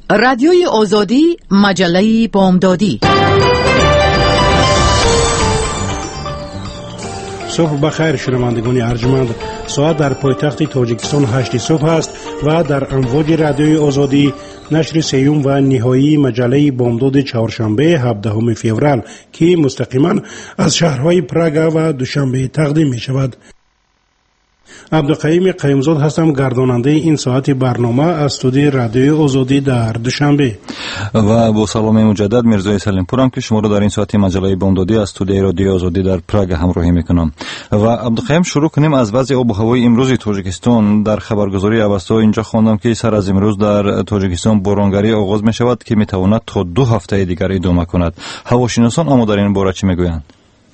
رادیوی آزادی، مجله بامدادی. صبح بخیر شنوندگان ارجمند. ساعت در پایتخت تاجیکستان 8 صبح است و در امواج رادیوی آزادی نشر سیوم و نهایی مجله بامداد چهارشنبه 17 فوریه که مستقیما از شهرهای پراگ و دوشنبه تقدیم می شود. عبدالقیوم قیومزاد هستم، گرداننده این ساعت برنامه از استودیوی رادیوی آزادی در دوشنبه. و با سلام مجدد میرزای سلیمپورم که شما رو در این ساعت مجله بامدادی از استودیوی رادیوی آزادی در پراگ همراهی میکنم. و عبدالقیوم، شروع کنیم از وضع آب و هوای امروز تاجیکستان. در خبرگزاری اوستا اینجا خواندم که سر از امروز در تاجیکستان بارانگری آغاز می شود که میتواند تا 2 هفته دیگر ادامه کند. هواشناسان اما در این باره چی میگویند؟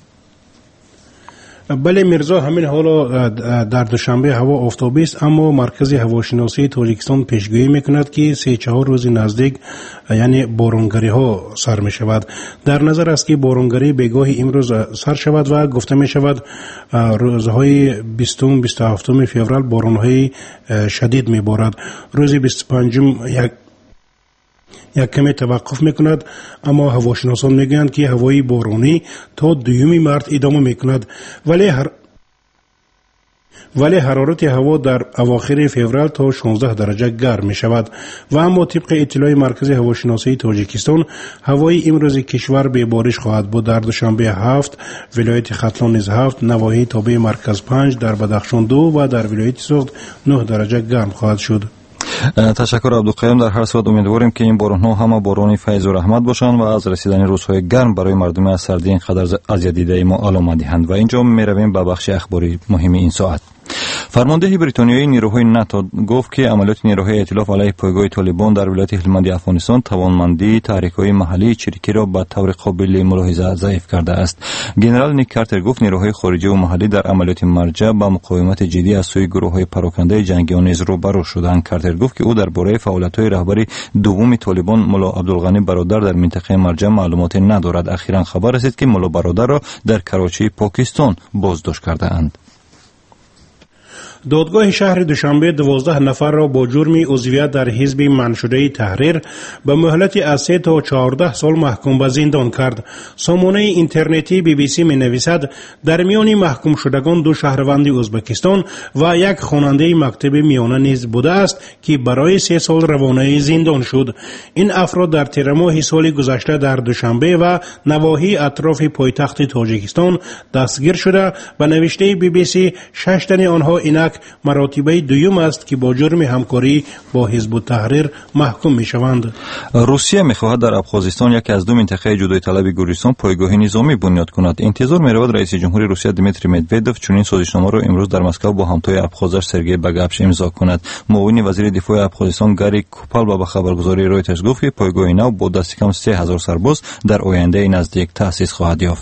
بله میرزا، همین حالا در دوشنبه هوا آفتابی است، اما مرکز هواشناسی تاجیکستان پیشگویی میکند که 3-4 روز نزدیک یعنی بارانگری ها سر می شود. در نظر است که بارانگری بگاهی امروز سر شود و گفته می شود روزهای 20-27 فوریه بارانهای شدید می بارد. روز 25 یک کمی توقف میکند، اما هواشناسان میگویند که هوای بارانی تا 2 مارس ادامه میکند، ولی حرارت هوا در اواخر فوریه تا 16 درجه گرم می شود. و اما طبق اطلاع مرکز هواشناسی تاجیکستان هوای امروز کشور به بارش خواهد بود. در دوشنبه 7 ولایت ختلان نیز 7، نواحی تابع مرکز 5، در بدخشان 2 و در ولایت سوخت 9 درجه گرم خواهد شد. تشکر عبدالقیوم. در هر صورت امیدواریم که این باران‌ها همه باران فیض و رحمت باشند و از رسیدن روزهای گرم برای مردم از سردی اینقدر اذیت دیده ما علامت دهند. و اینجا میرویم به بخش اخباری مهم این ساعت. فرمانده بریتانیایی نیروهای ناتو گفت که عملیات نیروهای ائتلاف علیه پایگاه طالبان در ولایت هلمند افغانستان توانمندی تحریک‌های محلی چریکی را به طور قابل ملاحظه ضعیف کرده است. ژنرال نیک کارتر گفت نیروهای خارجی و محلی در عملیات مرجع با مقاومت جدی از سوی گروه‌های پراکنده جنگیان نیز روبرو شدند. کارتر گفت که او درباره فعالیت‌های رهبر دوم طالبان ملا عبدالغنی برادر در منطقه مرجع معلومات ندارد. اخیراً خبر رسید که ملا برادر را در کراچی پاکستان بازداشت کرده‌اند. دادگاه شهر دوشنبه 12 نفر را با جرم عضویت در حزب منشوره تحریر به مهلت از 3 تا 14 سال محکوم به زندان کرد. سامانه اینترنتی BBC می نویسد در میان محکوم شدگان 2 شهروند ازبکستان و 1 خواننده مکتب میانه نیز بوده است که برای 3 سال روانه زندان شد. این افراد در تیر ماه سال گذشته در دوشنبه و نواحی اطراف پایتخت تاجیکستان دستگیر شده. به نوشته BBC 6 تن آنها اینک مراتبه دوم است که با جرم همکاری با حزب التحریر محکوم می شوند. روسیه می خواهد در ابخازستان یکی از 2 منطقه جدای طلب گورستان پایگاه نظامی بنیاد کند. انتظار می رود رئیس جمهوری روسیه دیمیتری مدودوف چنین سازشنامه را امروز در مسکو با همتای ابخازش سرگئی باگاپش امضا کند. معاون وزیر دفاع ابخازستان گاری کوپال به خبرگزاری رویترز گفت که پایگاه نو با دست کم 3000 سرباز در آینده نزدیک تأسیس خواهد یافت.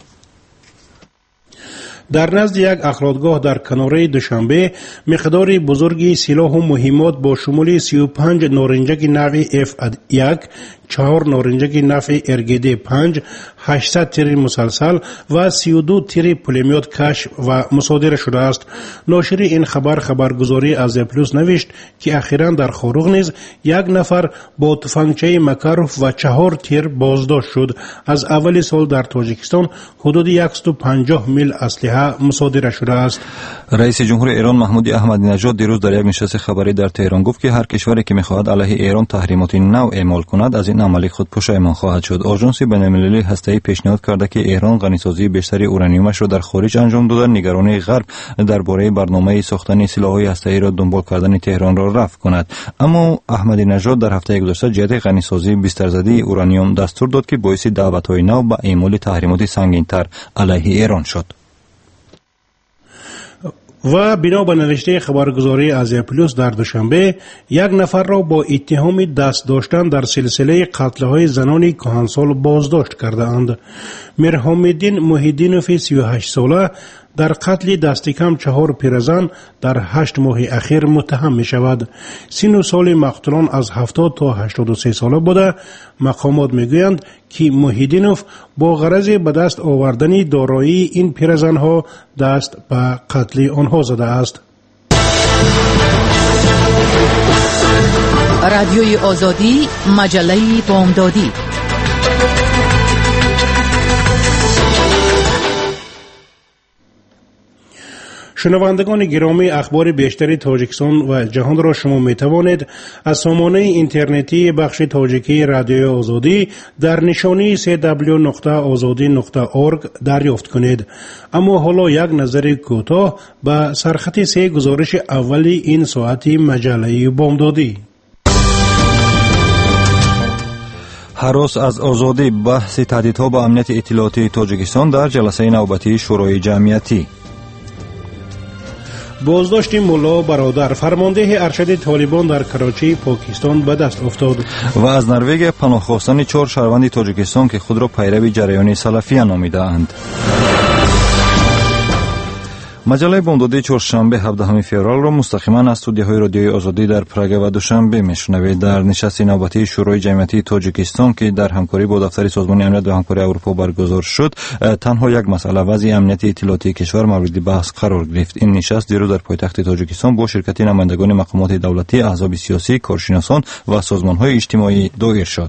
در نزد یک اخلادگاه در کناره دوشنبه مقدار بزرگی سلاح و مهمات با شمول 35 نارنجک نوع F1، 4 نارنجک نوع RGD-5، 800 تیر مسلسل و 32 تیر پولمیوت کشف و مصادره شده است. ناشر این خبرگزاری از پلوس نوشت که اخیراً در خاروغ نیز 1 نفر با تفنگچه مکاروف و 4 تیر بازداشت شد. از اول سال در تاجیکستان حدود 150 میل اسلحه مصادره شده است. رئیس جمهور ایران محمود احمدی نژاد دیروز در یک نشست خبری در تهران گفت که هر کشوری که می‌خواهد علیه ایران تحریمات نو اعمال کند از این عمل خود پشیمان خواهد شد. آژانس بین‌المللی هسته‌ای پیشنهاد کرده که ایران غنیسازی بیشتر اورانیومش را در خارج انجام داده، نگرانی غرب درباره برنامه ساختن سلاح‌های هسته‌ای را دنبال کردن تهران را رفع کند. اما احمدی نژاد در هفته گذشته جهت غنیسازی بسترزده اورانیوم دستور داد که باعث دعوت‌های نو به اعمال تحریمات سنگین‌تر علیه ایران شد. و بنا به نوشته خبرگزاری آزیا پلوس در دوشنبه 1 نفر را با اتهام دست داشتن در سلسله قتل‌های زنان کهنسال بازداشت کرده‌اند. میرحم‌الدین محیدینوف 38 ساله در قتل دست کم 4 پیرزن در 8 ماه اخیر متهم می شود. سن و سال مقتولان از 70 تا 83 ساله بوده. مقامات می گویند که محیدینوف با غرض به دست آوردن دارایی این پیرزن ها دست به قتل آنها زده است. رادیوی آزادی، مجله بامدادی. شنوندگان گرامی، اخبار بیشتری تاجیکستان و جهان را شما می توانید از سامانه اینترنتی بخش تاجیکی رادیوی آزادی در نشانی www.azadi.org دریافت کنید. اما حالا یک نظر کوتاه به سرخط 3 گزارش اولی این ساعتی مجله بامدادی. هراس از آزادی، بحث تهدیدها به امنیت اطلاعاتی تاجیکستان در جلسه نوبتی شورای جمعیتی. بازداشت مولا برادر، فرمانده ارشد طالبان در کراچی پاکستان به دست افتاد. و از نروژ پناه خواستن 4 شهروند تاجیکستان که خود را پیرو جریان سلفیه نامیده‌اند. مجله بامدادی چهارشنبه 17 فوریه را مستقیما از استودیوهای رادیوی آزادی در پراگ و دوشنبه میشنوید. در نشست نوبتی شورای جمعیتی تاجیکستان که در همکاری با دفتر سازمان امنیت و همکاری اروپا برگزار شد، تنها یک مسئله وضع امنیت اطلاعاتی کشور مورد بحث قرار گرفت. این نشست دیروز در پایتخت تاجیکستان با شرکت نمایندگان مقامات دولتی، احزاب سیاسی، کارشناسان و سازمان‌های اجتماعی دایر شد.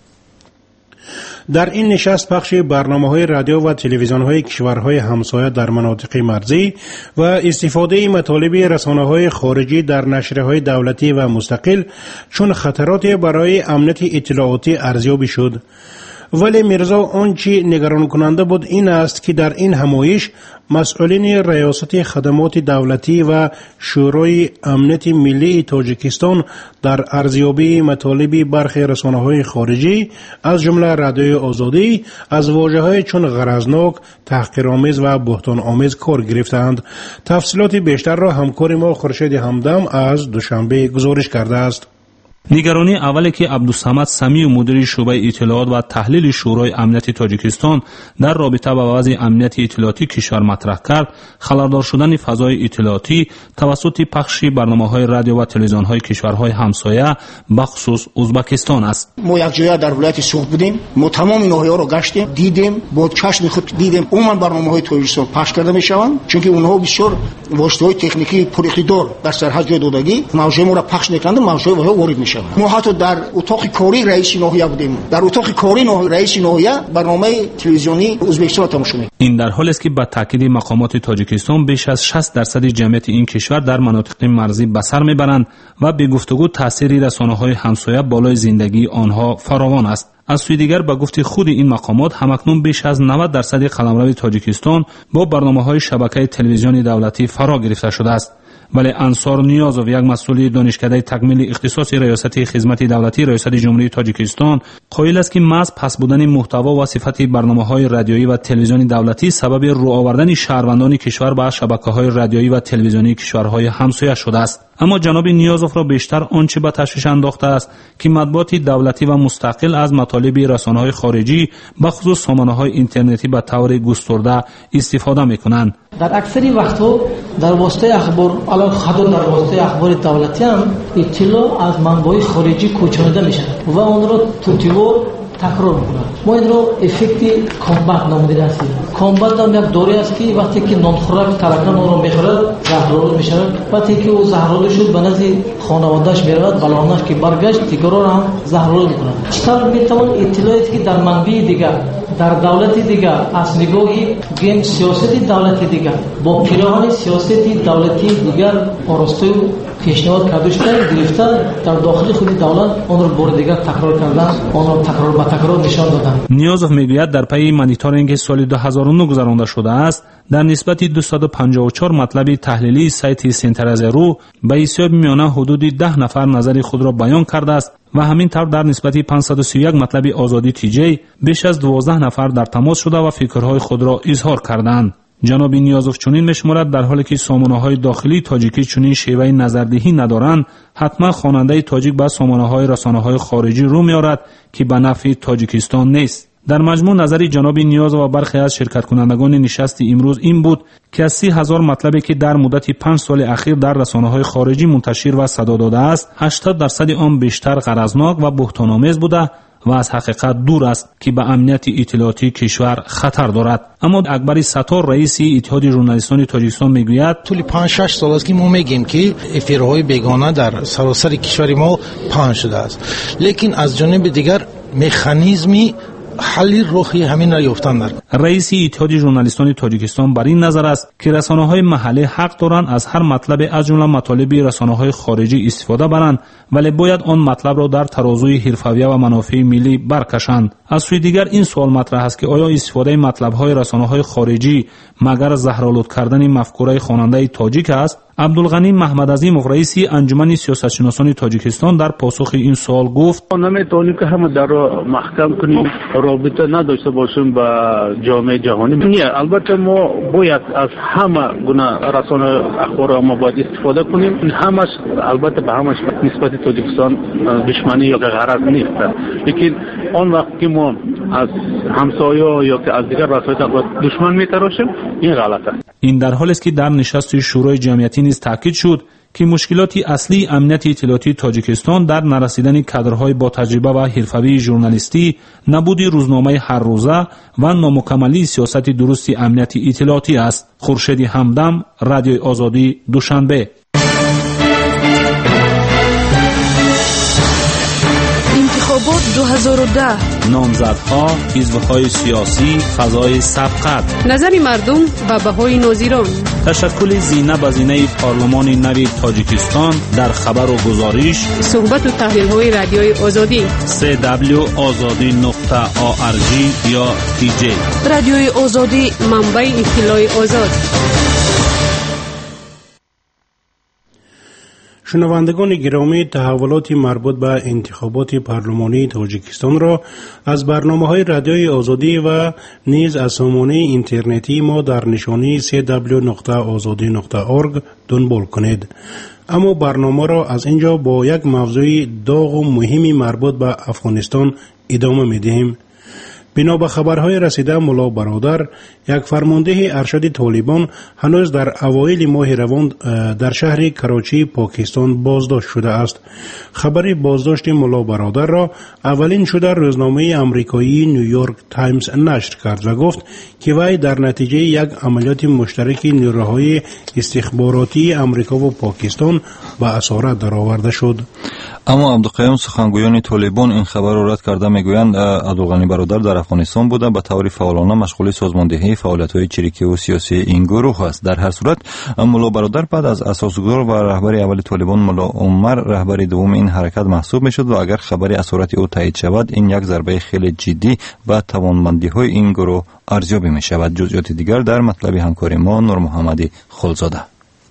در این نشست پخش برنامه‌های رادیو و تلویزیون‌های کشورهای همسایه در مناطق مرزی و استفاده مطالب رسانه‌های خارجی در نشریه‌های دولتی و مستقل چون خطرات برای امنیت اطلاعاتی ارزیابی شد. ولی میرزا آنچه نگران کننده بود این است که در این همایش مسئولین ریاست خدمات دولتی و شورای امنیت ملی تاجیکستان در ارزیابی مطالب برخی رسانه‌های خارجی از جمله رادیوی آزادی از واژه‌های چون غرضناک، تحقیرآمیز و بهتان‌آمیز کار گرفتند. تفصیلات بیشتر را همکار ما خورشید همدم از دوشنبه گزارش کرده است. نگرانی اولی که عبدالصمد سمیع مدیر شعبه اطلاعات و تحلیل شورای امنیت تاجیکستان در رابطه با وضع امنیت اطلاعاتی کشور مطرح کرد، خلردار شدن فضای اطلاعاتی توسط پخش برنامه‌های رادیو و تلویزیون‌های کشورهای همسایه بخصوص ازبکستان است. ما یک جای در ولایت سوخت بودیم، ما تمام اینها رو گشتیم، دیدیم، با چشم خود دیدیم عموما برنامه‌های تاجیکستان پخش کرده میشوند، چون که اونها بسیار واسطه‌های تکنیکی پراختیار در سرحد جای دادگی موضوع ما را پخش می‌کنند، موضوع وارد می‌شوند. ما حتی در اتاق کاری رئیس ناحیه بودیم، در اتاق کاری رئیس ناحیه برنامه تلویزیونی ازبکستان تماشا می‌کردیم. این در حالی است که با تاکید مقامات تاجیکستان بیش از 60% جمعیت این کشور در مناطق مرزی به سر میبرند و به گفتگو تاثیر رسانه‌های همسایه بالای زندگی آنها فراوان است. از سوی دیگر با گفت خود این مقامات همکنون بیش از 90% قلمرو تاجیکستان با برنامه‌های شبکه تلویزیونی دولتی فرا گرفته شده است. ولی انصار نیازов یک مسئول دانشکده تکمیل اختصاص ریاست خدمت دولتی ریاست جمهوری تاجیکستان قائل است که محض پس بودن محتوا و صفت برنامه‌های رادیویی و تلویزیونی دولتی سبب رو آوردن شهروندان کشور به شبکه‌های رادیویی و تلویزیونی کشورهای همسایه شده است. اما جناب نیازov را بیشتر آنچه به تشویش انداخته است که مطبوعات دولتی و مستقل از مطالب رسانه‌های خارجی بخصوص سامانه‌های اینترنتی به طور گسترده استفاده می‌کنند. در اکثری وقت‌ها در واسطه اخبار الان خود در واسطه اخبار دولتی هم اطلاع از منابع خارجی کوچانده میشه و آن را توتیور تکرار میکنند. ما این رو افکت کامبات نامیده هستیم. کامبات هم یک دوره است که وقتی که نانخوراک ترکان اون رو میخورد زهرآلود میشه. وقتی که او زهرآلود شد به نزد خانواده‌اش میرود، بالانش که برگشت تکرار هم زهرآلود میکنند. چطور میتوان اطلاعاتی که در منبع دیگر در دولت دیگر از نگاهی گیم سیاست دولتی دیگر با پیراهن سیاست دولتی دیگر آراسته و پیشنهاد کردن گرفتن در داخل خود دولت آن را بار دیگر تکرار کردن، آن را تکرار به تکرار نشان دادن. نیازov میگوید در پی مانیتورینگ سال 2009 گذرانده شده است در نسبت 254 مطلب تحلیلی سایت سنترازرو به حساب میانه حدود 10 نفر نظر خود را بیان کرده است و همین طور در نسبت 531 مطلب آزادی تیجی بیش از 12 نفر در تماس شده و فکرهای خود را اظهار کردند. جناب نیازov چنین میشمارد در حالی که سامانه‌های داخلی تاجیکی چنین شیوه نظردهی ندارند، حتما خواننده تاجیک به سامانه‌های رسانه‌های خارجی رو می‌آورد که به نفع تاجیکستان نیست. در مجموع نظری جناب نیازov و برخی از شرکت کنندگان نشست امروز این بود که از 30,000 مطلبی که در مدت 5 سال اخیر در رسانه‌های خارجی منتشر و صدا داده است، 80% آن بیشتر غرضناک و بهتان‌آمیز بوده و از حقیقت دور است که به امنیت اطلاعاتی کشور خطر دارد. اما اکبر ستار رئیس اتحاد ژورنالیستان تاجیکستان میگوید طول 5-6 سال است که ما میگیم که افراهای بیگانه در سراسر کشور ما پنهان شده است، لیکن از جانب دیگر مکانیزمی حل روحی همین را یافتن. رئیس اتحاد ژورنالیستان تاجیکستان بر این نظر است که رسانه‌های محلی حق دارند از هر مطلب از جمله مطالب رسانه‌های خارجی استفاده برند، ولی باید آن مطلب را در ترازوی حرفویه و منافع ملی برکشند. از سوی دیگر این سوال مطرح است که آیا استفاده مطلب‌های رسانه‌های خارجی مگر زهرآلود کردن مفکوره خواننده تاجیک است؟ عبدالغنی محمدعظیمов رئیس انجمن سیاستشناسان تاجیکستان در پاسخ این سوال گفت: نمیتونیم که همه در محکم کنیم، رابطه نداشته باشیم با جامعه جهانی. نه، البته ما باید از همه گونه رسانه اخبار ما باید استفاده کنیم. همش البته به همش نسبت تاجیکستان دشمنی یا غرض نیست، لیکن آن وقت که ما از همسایه یا که از دیگر رسانه اخبار دشمن میتراشیم، این غلط است. این در حالی است که در نشست شورای جمعیتی نیز تاکید شد که مشکلات اصلی امنیت اطلاعاتی تاجیکستان در نرسیدن کادرهای با تجربه و حرفه‌ای ژورنالیستی، نبود روزنامه هر روزه و نامکملی سیاست درست امنیت اطلاعاتی است. خورشید همدم، رادیوی آزادی، دوشنبه. انتخابات 2010، نامزدها، حزب‌های سیاسی، فضای سبقت، نظر مردم و بهای ناظران، تشکل زینه به زینه پارلمان نو تاجیکستان در خبر و گزارش، صحبت و تحلیل‌های رادیوی آزادی www.azadi.org یا TJ. رادیوی آزادی، منبع اطلاع آزاد. شنوندگان گرامی، تحولات مربوط به انتخابات پارلمانی تاجیکستان را از برنامه‌های رادیوی آزادی و نیز از سامانه اینترنتی ما در نشانی www.azadi.org دنبال کنید. اما برنامه را از اینجا با یک موضوع داغ و مهمی مربوط به افغانستان ادامه می‌دهیم. بنا به خبرهای رسیده، ملا برادر، یک فرمانده ارشد طالبان، هنوز در اوایل ماه روان در شهر کراچی پاکستان بازداشت شده است. خبر بازداشت ملا برادر را اولین شده روزنامه امریکایی نیویورک تایمز نشر کرد و گفت که وی در نتیجه یک عملیات مشترک نیروهای استخباراتی امریکا و پاکستان به اسارت درآورده شد. اما عبدالقیوم، سخنگویان طالبان این خبر را رد کرده میگویند عبدالغنی برادر در افغانستان بوده به طور فعالانه مشغول سازماندهی فعالیت‌های چریکی و سیاسی این گروه است. در هر صورت ملا برادر بعد از اساسگذار و رهبر اول طالبان ملا عمر رهبر دوم این حرکت محسوب میشد و اگر خبر اسارت او تایید شود، این یک ضربه خیلی جدی به توانمندی‌های این گروه ارزیابی میشود. جزئیات دیگر در مطلب همکاری ما نور محمدی خلزاده.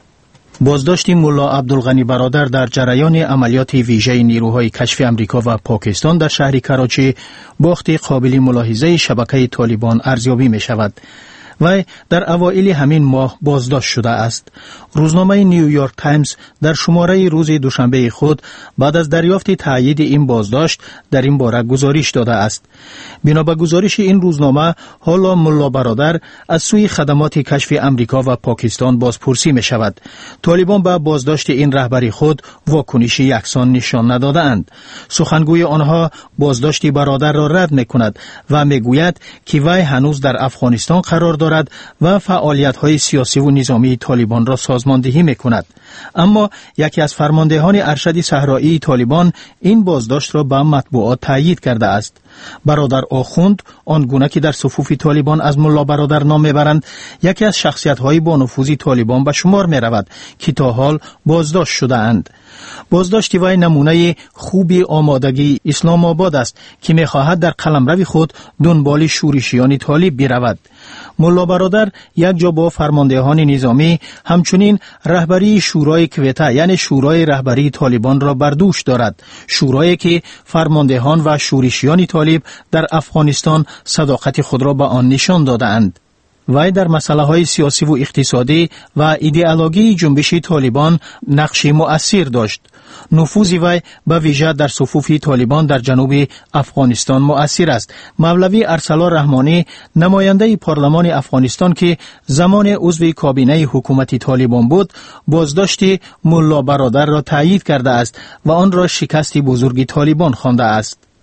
بازداشت ملا عبدالغنی برادر در جریان عملیات ویژه نیروهای کشف امریکا و پاکستان در شهر کراچی باخت قابل ملاحظه شبکه طالبان ارزیابی می شود. وی در اوایل همین ماه بازداشت شده است. روزنامه نیویورک تایمز در شماره روز دوشنبه خود بعد از دریافت تایید این بازداشت در این باره گزارش داده است. بنا به گزارش این روزنامه، حالا ملا برادر از سوی خدمات کشف امریکا و پاکستان بازپرسی می شود. طالبان به بازداشت این رهبر خود واکنش یکسان نشان ندادند. سخنگوی آنها بازداشت برادر را رد می کند و می گوید که وی هنوز در افغانستان قرار دارد و فعالیت‌های سیاسی و نظامی طالبان را سازماندهی می‌کند. اما یکی از فرماندهان ارشد صحرایی طالبان این بازداشت را به مطبوعات تایید کرده است. برادر آخوند، آنگونه که در صفوف طالبان از ملا برادر نام میبرند، یکی از شخصیت‌های با نفوذ طالبان به شمار می‌رود که تا حال بازداشت شده اند. بازداشت وی نمونه خوبی آمادگی اسلام آباد است که می‌خواهد در قلمرو خود دنبال شورشیان طالب برود. ملا برادر یک جا با فرماندهان نظامی همچنین رهبری شورای کویته یعنی شورای رهبری طالبان را بر دوش دارد، شورایی که فرماندهان و شورشیان طالب در افغانستان صداقت خود را به آن نشان دادند. وی در مسائل سیاسی و اقتصادی و ایدئولوژی جنبش طالبان نقش مؤثر داشت. نفوذ وی به ویژه در صفوف طالبان در جنوب افغانستان مؤثر است. مولوی ارسلا رحمانی، نماینده پارلمان افغانستان که زمان عضو کابینه حکومت طالبان بود، بازداشت ملا برادر را تایید کرده است و آن را شکست بزرگ طالبان خوانده است.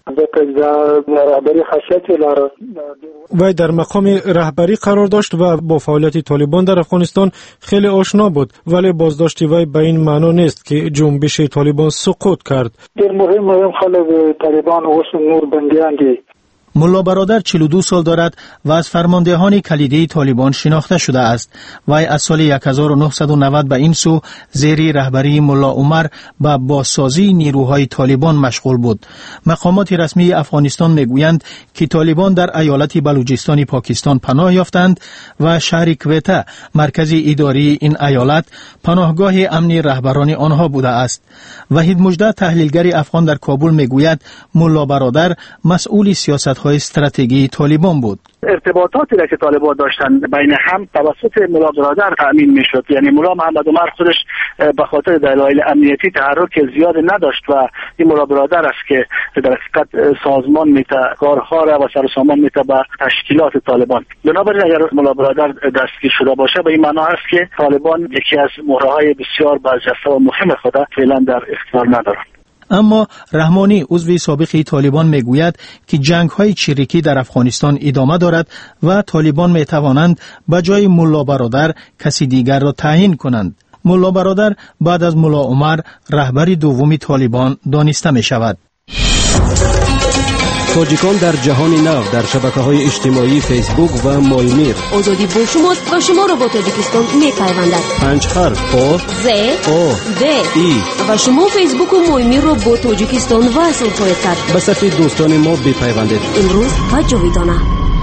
وی در مقام رهبری قرار داشت و با فعالیت طالبان در افغانستان خیلی آشنا بود، ولی بازداشت وی به این معنا نیست که جنبش طالبان سقوط کرد. در مهم خلق طالبان و نور بندیانگی ملا برادر 42 سال دارد و از فرماندهان کلیدی طالبان شناخته شده است. وی از سال 1990 به این سو زیر رهبری ملا عمر به بازسازی نیروهای طالبان مشغول بود. مقامات رسمی افغانستان میگویند که طالبان در ایالت بلوچستان پاکستان پناه یافتند و شهر کویته مرکز اداری این ایالت پناهگاه امنی رهبران آنها بوده است. وحید مجده تحلیلگر افغان در کابل میگوید ملا برادر مسئول سیاست استراتژی طالبان بود. ارتباطاتی را که طالبان داشتن بین هم توسط ملا برادر تأمین میشد. یعنی ملا محمد عمر خودش به خاطر دلایل امنیتی تحرک زیاد نداشت و این ملا برادر است که در حقیقت سازمان میته کارها را و سر و سامان میته به تشکیلات طالبان. بنابراین اگر ملا برادر دستگیر شده باشه به این معنا است که طالبان یکی از مهره‌های بسیار برجسته و مهم خود فعلا در اختیار ندارند. اما رحمانی عضو سابق طالبان میگوید که جنگ‌های چریکی در افغانستان ادامه دارد و طالبان میتوانند به جای ملا برادر کسی دیگر را تعیین کنند. ملا برادر بعد از ملا عمر رهبر دوم طالبان دانسته می شود. تاجیکان در جهان نو در شبکه‌های اجتماعی فیسبوک و مایمیر. آزادی با شماست و شما را با تاجیکستان می‌پیوندد. 5 حرف آ ز او د ای و شما فیسبوک و مایمیر را با تاجیکستان وصل خواهید کرد. به صفحه دوستان ما بپیوندید. امروز و جاویدانه.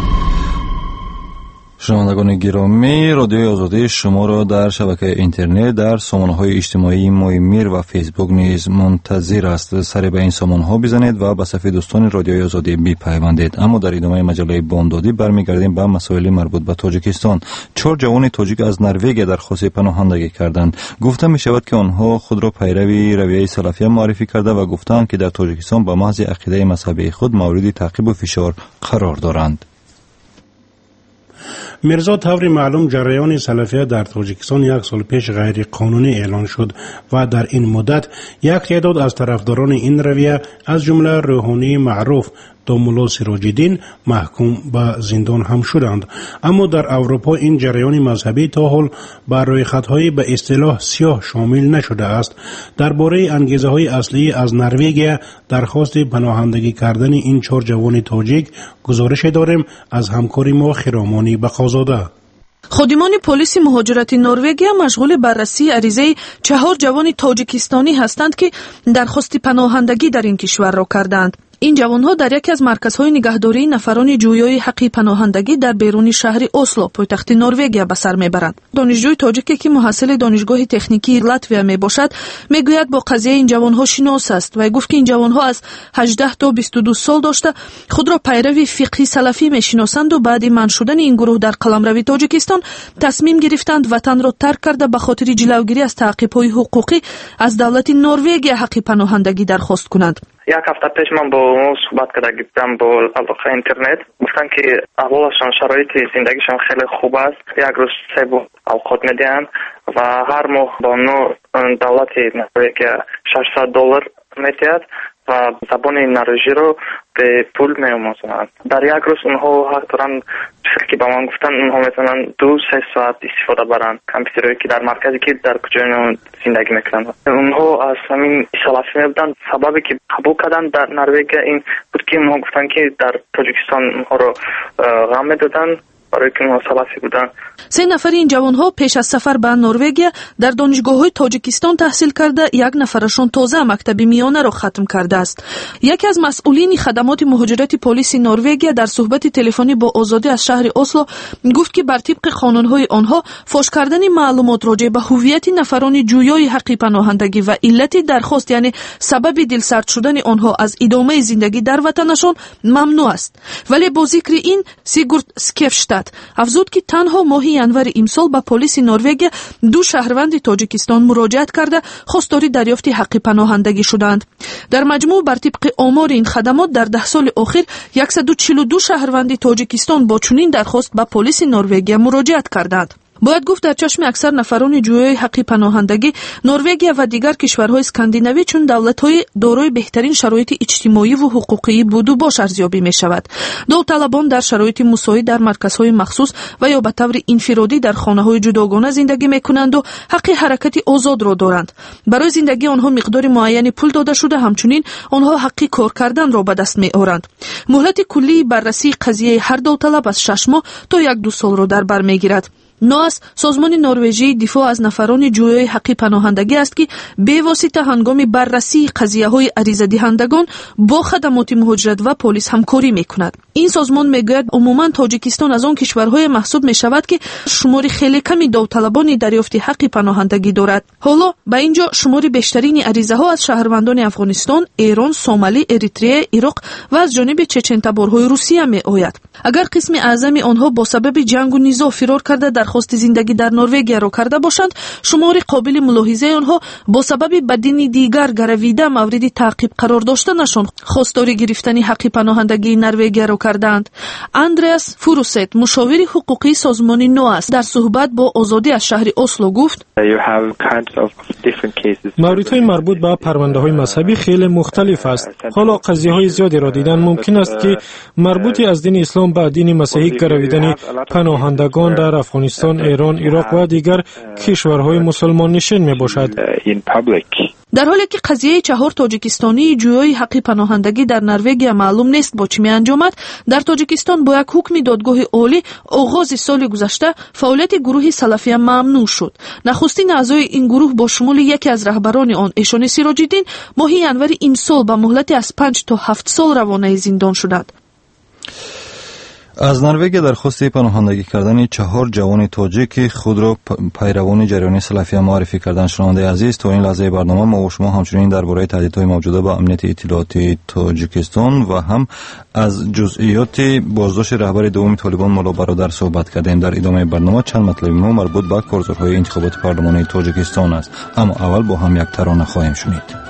شنوندگان گرامی، رادیوی آزادی شما را در شبکه اینترنت در سامانه‌های اجتماعی مایمیر و فیسبوک نیز منتظر است. سر به این سامانه‌ها بزنید و به صفحه دوستان رادیوی آزادی بپیوندید. اما در ادامه مجله بامدادی برمیگردیم به مسائل مربوط به تاجیکستان. 4 جوان تاجیک از نروژ درخواست پناهندگی کردند. گفته می شود که آنها خود را پیروی رویه سلفیه معرفی کرده و گفتند که در تاجیکستان به محض عقیده مذهبی خود مورد تعقیب و فشار قرار دارند. میرزا طور معلوم جریان سلفیه در تاجیکستان 1 سال پیش غیر قانونی اعلان شد و در این مدت یک تعداد از طرفداران این رویه از جمله روحانی معروف تا ملا سراج‌الدین محکوم به زندان هم شدند. اما در اروپا این جریان مذهبی تا حال بر روی خط‌های به اصطلاح سیاه شامل نشده است. درباره انگیزه‌های اصلی از نروژ درخواست پناهندگی کردن این 4 جوان تاجیک گزارش داریم از همکار ما خرامانی بخازاده. خادمان پلیس مهاجرت نروژ مشغول بررسی عریضه 4 جوان تاجیکستانی هستند که درخواست پناهندگی در این کشور را کردند. این جوانها در یکی از مرکزهای نگهداری نفران جویای حقی پناهندگی در بیرون شهر اسلو پایتخت نروژ به سر میبرند. دانشجوی تاجیکی که محصل دانشگاه تکنیکی لاتویا میباشد میگوید با قضیه این جوانها شناس است و گفت که این جوانها از 18 تا 22 سال داشته خود را پیرو فقه سلفی میشناسند و بعد منع شدن این گروه در قلمرو تاجیکستان تصمیم گرفتند وطن را ترک کرده به خاطر جلوگیری از تعقیب‌های حقوقی از دولت نروژ حق پناهندگی درخواست کنند. یک هفته پیش من با اون صحبت کرده بودم با علاقه اینترنت. گفتن که احوالشان شرایط زندگیشان خیلی خوب است. یک روز 3 بار اوقات میدهند و هر ماه با اونو دولت نروژ $600 میدهد و زبان نروژی رو به پول می‌آموزند. در یک روز اونها حق دارن، که با من گفتن اونها میتونن 2-3 ساعت استفاده برن کامپیوتری که در مرکزی که در کجای زندگی میکنن. اونها از همین سلفی میبودن. سببی که قبول کردن در نروژ این بود که اونها گفتن که در تاجیکستان اونها رو غم میدادن برای که اونها سلفی بودن. 3 نفر این جوانها پیش از سفر به نروژ در دانشگاه‌های تاجیکستان تحصیل کرده، 1 نفرشان تازه مکتب میانه را ختم کرده است. یکی از مسئولین خدمات مهاجرت پلیس نروژ در صحبت تلفنی با آزادی از شهر اسلو گفت که بر طبق قانون‌های آنها فاش کردن معلومات راجع به هویت نفران جویای حق پناهندگی و علت درخواست یعنی سبب دلسرد شدن آنها از ادامه زندگی در وطنشان ممنوع است. ولی با ذکر این سیگورد سکفشتاد افزود که تنها ماه ینور امسال به پلیس نروژ 2 شهروند تاجیکستان مراجعت کرده خواستار دریافت حق پناهندگی شدند. در مجموع بر طبق آمار این خدمات در 10 سال اخیر 142 شهروند تاجیکستان با چنین درخواست به پلیس نروژ مراجعت کردند. باید گفت در چشم اکثر نفران جویای حق پناهندگی نروژ و دیگر کشورهای اسکاندیناوی چون دولت‌های دارای بهترین شرایط اجتماعی و حقوقی بود و باش ارزیابی می‌شود. داوطلبان در شرایط مساعد در مرکزهای مخصوص و یا به طور انفرادی در خانه‌های جداگانه زندگی می‌کنند و حق حرکت آزاد را دارند. برای زندگی آنها مقدار معینی پول داده شده، همچنین آنها حق کار کردن را به دست می‌آورند. مهلت کلی بررسی قضیه هر داوطلب از 6 ماه تا 1-2 سال را در بر می‌گیرد. ناس سازمان نروژی دفاع از نفران جویای حق پناهندگی است که به واسطه هنگام بررسی قضیه‌های عریضه دهندگان با خدمات مهاجرت و پلیس همکاری می‌کند. این سازمان می‌گوید عموماً تاجیکستان از آن کشورهای محسوب می‌شود که شمار خیلی کمی داوطلبان دریافت حق پناهندگی دارد. حالا به اینجا شمار بیشترین عریضه‌ها از شهروندان افغانستان، ایران، سومالی، اریتره، عراق و از جانب چچن تبارهای روسیه می‌آید. اگر قسم اعظم آنها با سبب جنگ و نزاع فرار کرده درخواست زندگی در نروژ را کرده باشند، شمار قابل ملاحظه آنها با سبب بدین دیگر گرویده مورد تعقیب قرار داشتنشان خواستار گرفتن حق پناهندگی نروژ را کردند. اندریاس فوروست، مشاور حقوقی سازمان نواس، در صحبت با آزادی از شهر اسلو گفت: موردهای مربوط به پرونده‌های مذهبی خیلی مختلف است. حالا قضیه‌های زیادی را دیدن ممکن است که مربوط از دین اسلام به دین مسیحی گرویدن پناهندگان در افغانستان، ایران، عراق و دیگر کشورهای مسلمان نشین می باشد. در حالی که قضیه 4 تاجیکستانی جویای حق پناهندگی در نروژ معلوم نیست با چه می انجامد، در تاجیکستان با یک حکم دادگاه عالی آغاز سال گذشته فعالیت گروه سلفیه ممنوع شد. نخستین اعضای این گروه با شمول یکی از رهبران آن ایشان سراج‌الدین ماه ینور امسال به مهلت از 5 تا 7 سال روانه زندان شدند. از نروژ درخواست پناهندگی کردن 4 جوان تاجیک خود را پیروان جریان سلفیه معرفی کردند. شنونده عزیز، تا این لحظه برنامه ما و شما همچنین درباره تهدیدهای موجوده به امنیت اطلاعاتی تاجیکستان و هم از جزئیات بازداشت رهبر دوم طالبان ملا برادر صحبت کردیم. در ادامه برنامه چند مطلب ما مربوط به کارزارهای انتخابات پارلمانی تاجیکستان است، اما اول با هم یک ترانه خواهیم شنید.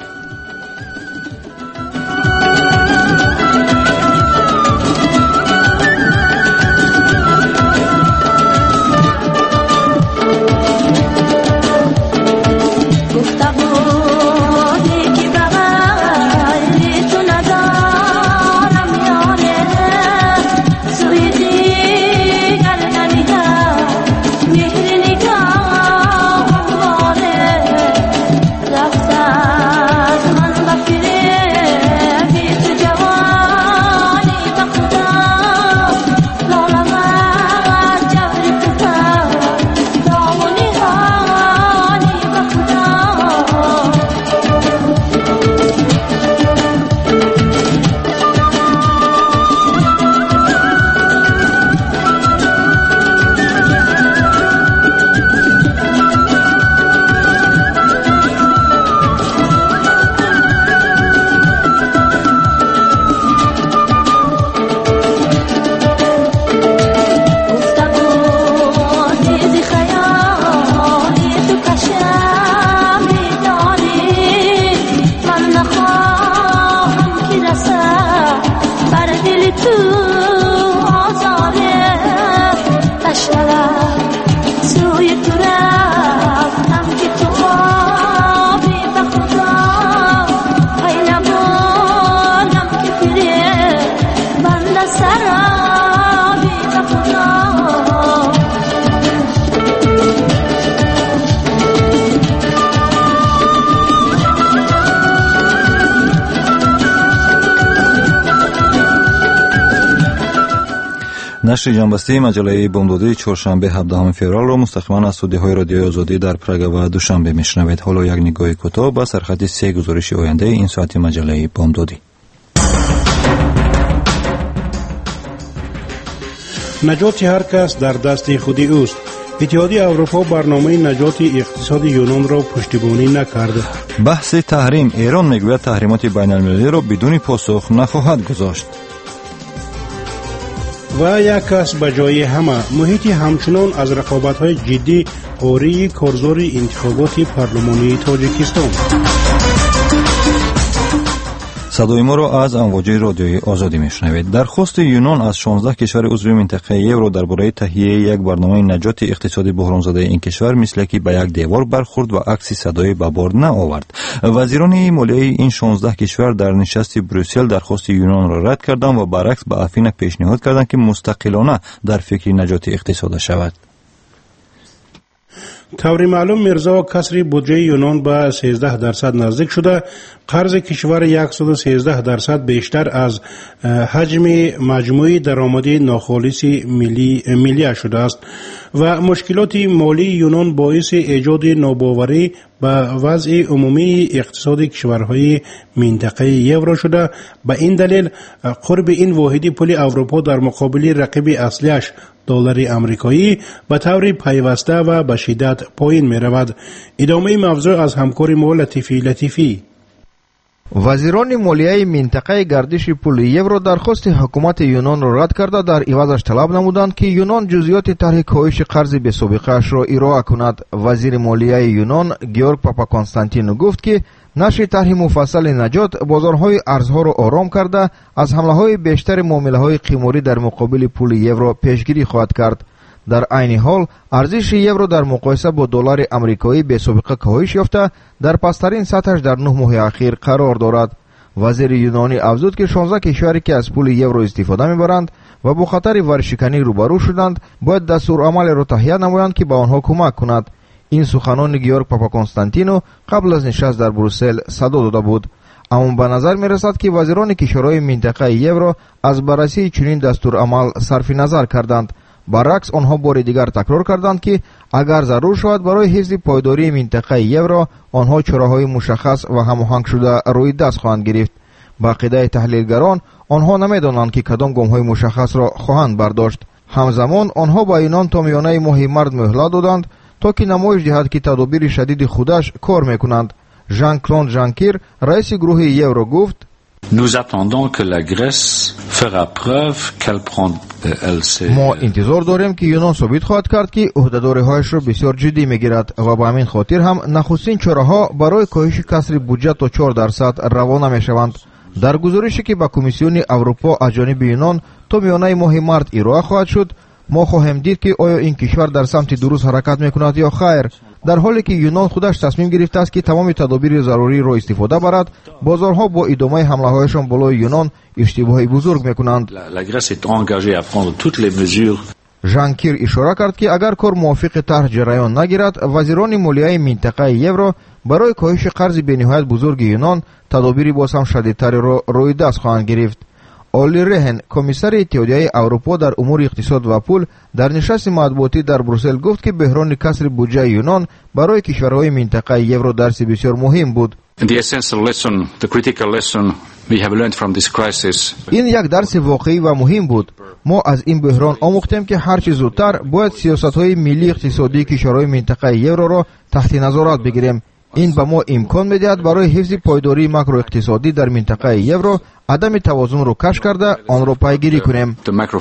نشر جنبسته مجله بامدادی چهارشنبه 17 فوریه را مستقیما از استودیوهای رادیوی آزادی در پراگ و دوشنبه میشنوید. حالا یک نگاه کوتاه به سرخط 3 گزارش آینده این ساعت مجله بامدادی. نجات هر کس در دست خودی اوست. اتحادیه اروپا برنامه نجات اقتصاد یونان را پشتیبانی نکرد. بحث تحریم، ایران میگوید تحریمات بین المللی را بدون پاسخ نخواهد گذاشت. و یک کس به جای همه، محیط همچنان از رقابت‌های جدی حوری کارزار انتخابات پارلمانی تاجیکستان. صدای ما را از امواج رادیوی آزادی میشنوید. درخواست یونان از 16 کشور عضو منطقه یورو درباره تهیه یک برنامه نجات اقتصادی بحران زده این کشور مثل که به یک دیوار برخورد و عکس صدای به بار نآورد. وزیران مالیه این 16 کشور در نشست بروسل درخواست یونان را رد کردند و برعکس به افین پیشنهاد کردند که مستقلانه در فکر نجات اقتصاد شود. طوری معلوم میرزا کسری بودجه یونان به 13% نزدیک شده. قرض کشور 113% بیشتر از حجم مجموعی درآمدی ناخالص ملی شده است و مشکلات مالی یونان باعث ایجاد ناباوری به وضع عمومی اقتصاد کشورهای منطقه یورو شده. به این دلیل قرب این واحد پول اروپا در مقابل رقیب اصلیش دلار آمریکایی به طور پیوسته و به شدت پایین می رود. ادامه موضوع از همکار ما لطیفی. وزیران مالیه منطقه گردش پول یورو درخواست حکومت یونان را رد کرده در عوضش طلب نمودند که یونان جزئیات طرح کاهش قرض بی سابقه اش را ارائه کند. وزیر مالیه یونان گیورگ پاپاکونستانتینو گفت که نشر طرح مفصل نجات بازارهای ارزها را آرام کرده از حمله‌های بیشتر معامله‌های قماری در مقابل پول یورو پیشگیری خواهد کرد. در عین حال ارزش یورو در مقایسه با دلار آمریکایی به سابقه کاهش یافته در پسترین سطحش در 9 ماه اخیر قرار دارد. وزیر یونانی افزود که 16 کشوری که از پول یورو استفاده می‌برند و با خطر ورشکنی روبرو شدند باید دستورالعمل را تهیه نمایند که به آنها کمک کند. این سخنان گیورگ پاپاکونستانتینو قبل از نشست در بروسل صدا داده بود. اما به نظر می‌رسد که وزیران کشورهای منطقه یورو از بررسی چنین دستورالعمل صرف نظر کردند. برعکس آنها بار دیگر تکرار کردند که اگر ضرور شود برای حفظ پایداری منطقه یورو آنها چاره‌های مشخص و هماهنگ شده روی دست خواهند گرفت. با عقیده تحلیلگران آنها نمی‌دانند که کدام گام‌های مشخص را خواهند برداشت. همزمان آنها با یونان تا میانه ماه مرد مهلت دادند تا که نمایش دهد که تدابیر شدید خودش کار می‌کنند. ژان کلود ژانکیر رئیس گروه یورو گفت: Nous attendons que la Grèce fera preuve qu'elle prend ما انتظار داریم که یونان ثابت خواهد کرد که عهده‌داری‌هایش را بسیار جدی می‌گیرد و به همین خاطر هم نخستین چاره‌ها برای کاهش کسر بودجه تا 4% روانه می‌شوند. در گزارشی که به کمیسیون اروپا از جانب یونان تا میانه ماه مارس ارائه خواهد شد ما خواهیم دید که آیا این کشور در سمت درست حرکت می‌کند یا خیر. در حالی که یونان خودش تصمیم گرفته است که تمام تدابیر ضروری را استفاده برد، بازارها با ادامه حمله‌هایشان بالای یونان اشتباهی بزرگ می‌کنند. ژانکیر اشاره کرد که اگر کار موافق طرح جریان نگیرد، وزیران مالیه منطقه یورو برای کاهش قرض بی‌نهایت بزرگ یونان تدابیر باز هم شدیدتری را روی دست خواهند گرفت. اولی رهن کمیسر اتحادیه اروپا در امور اقتصاد و پول در نشست مطبوعاتی در بروسل گفت که بحران کسر بودجه یونان برای کشورهای منطقه یورو درس بسیار مهم بود. این یک درس واقعی و مهم بود. ما از این بحران آموختیم که هرچه زودتر باید سیاست‌های ملی اقتصادی کشورهای منطقه یورو را تحت نظارت بگیریم. این به ما امکان می‌دهد برای حفظ پایداری ماکرو اقتصادی در منطقه یورو عدم توازن را کشف کرده آن را پیگیری کنیم.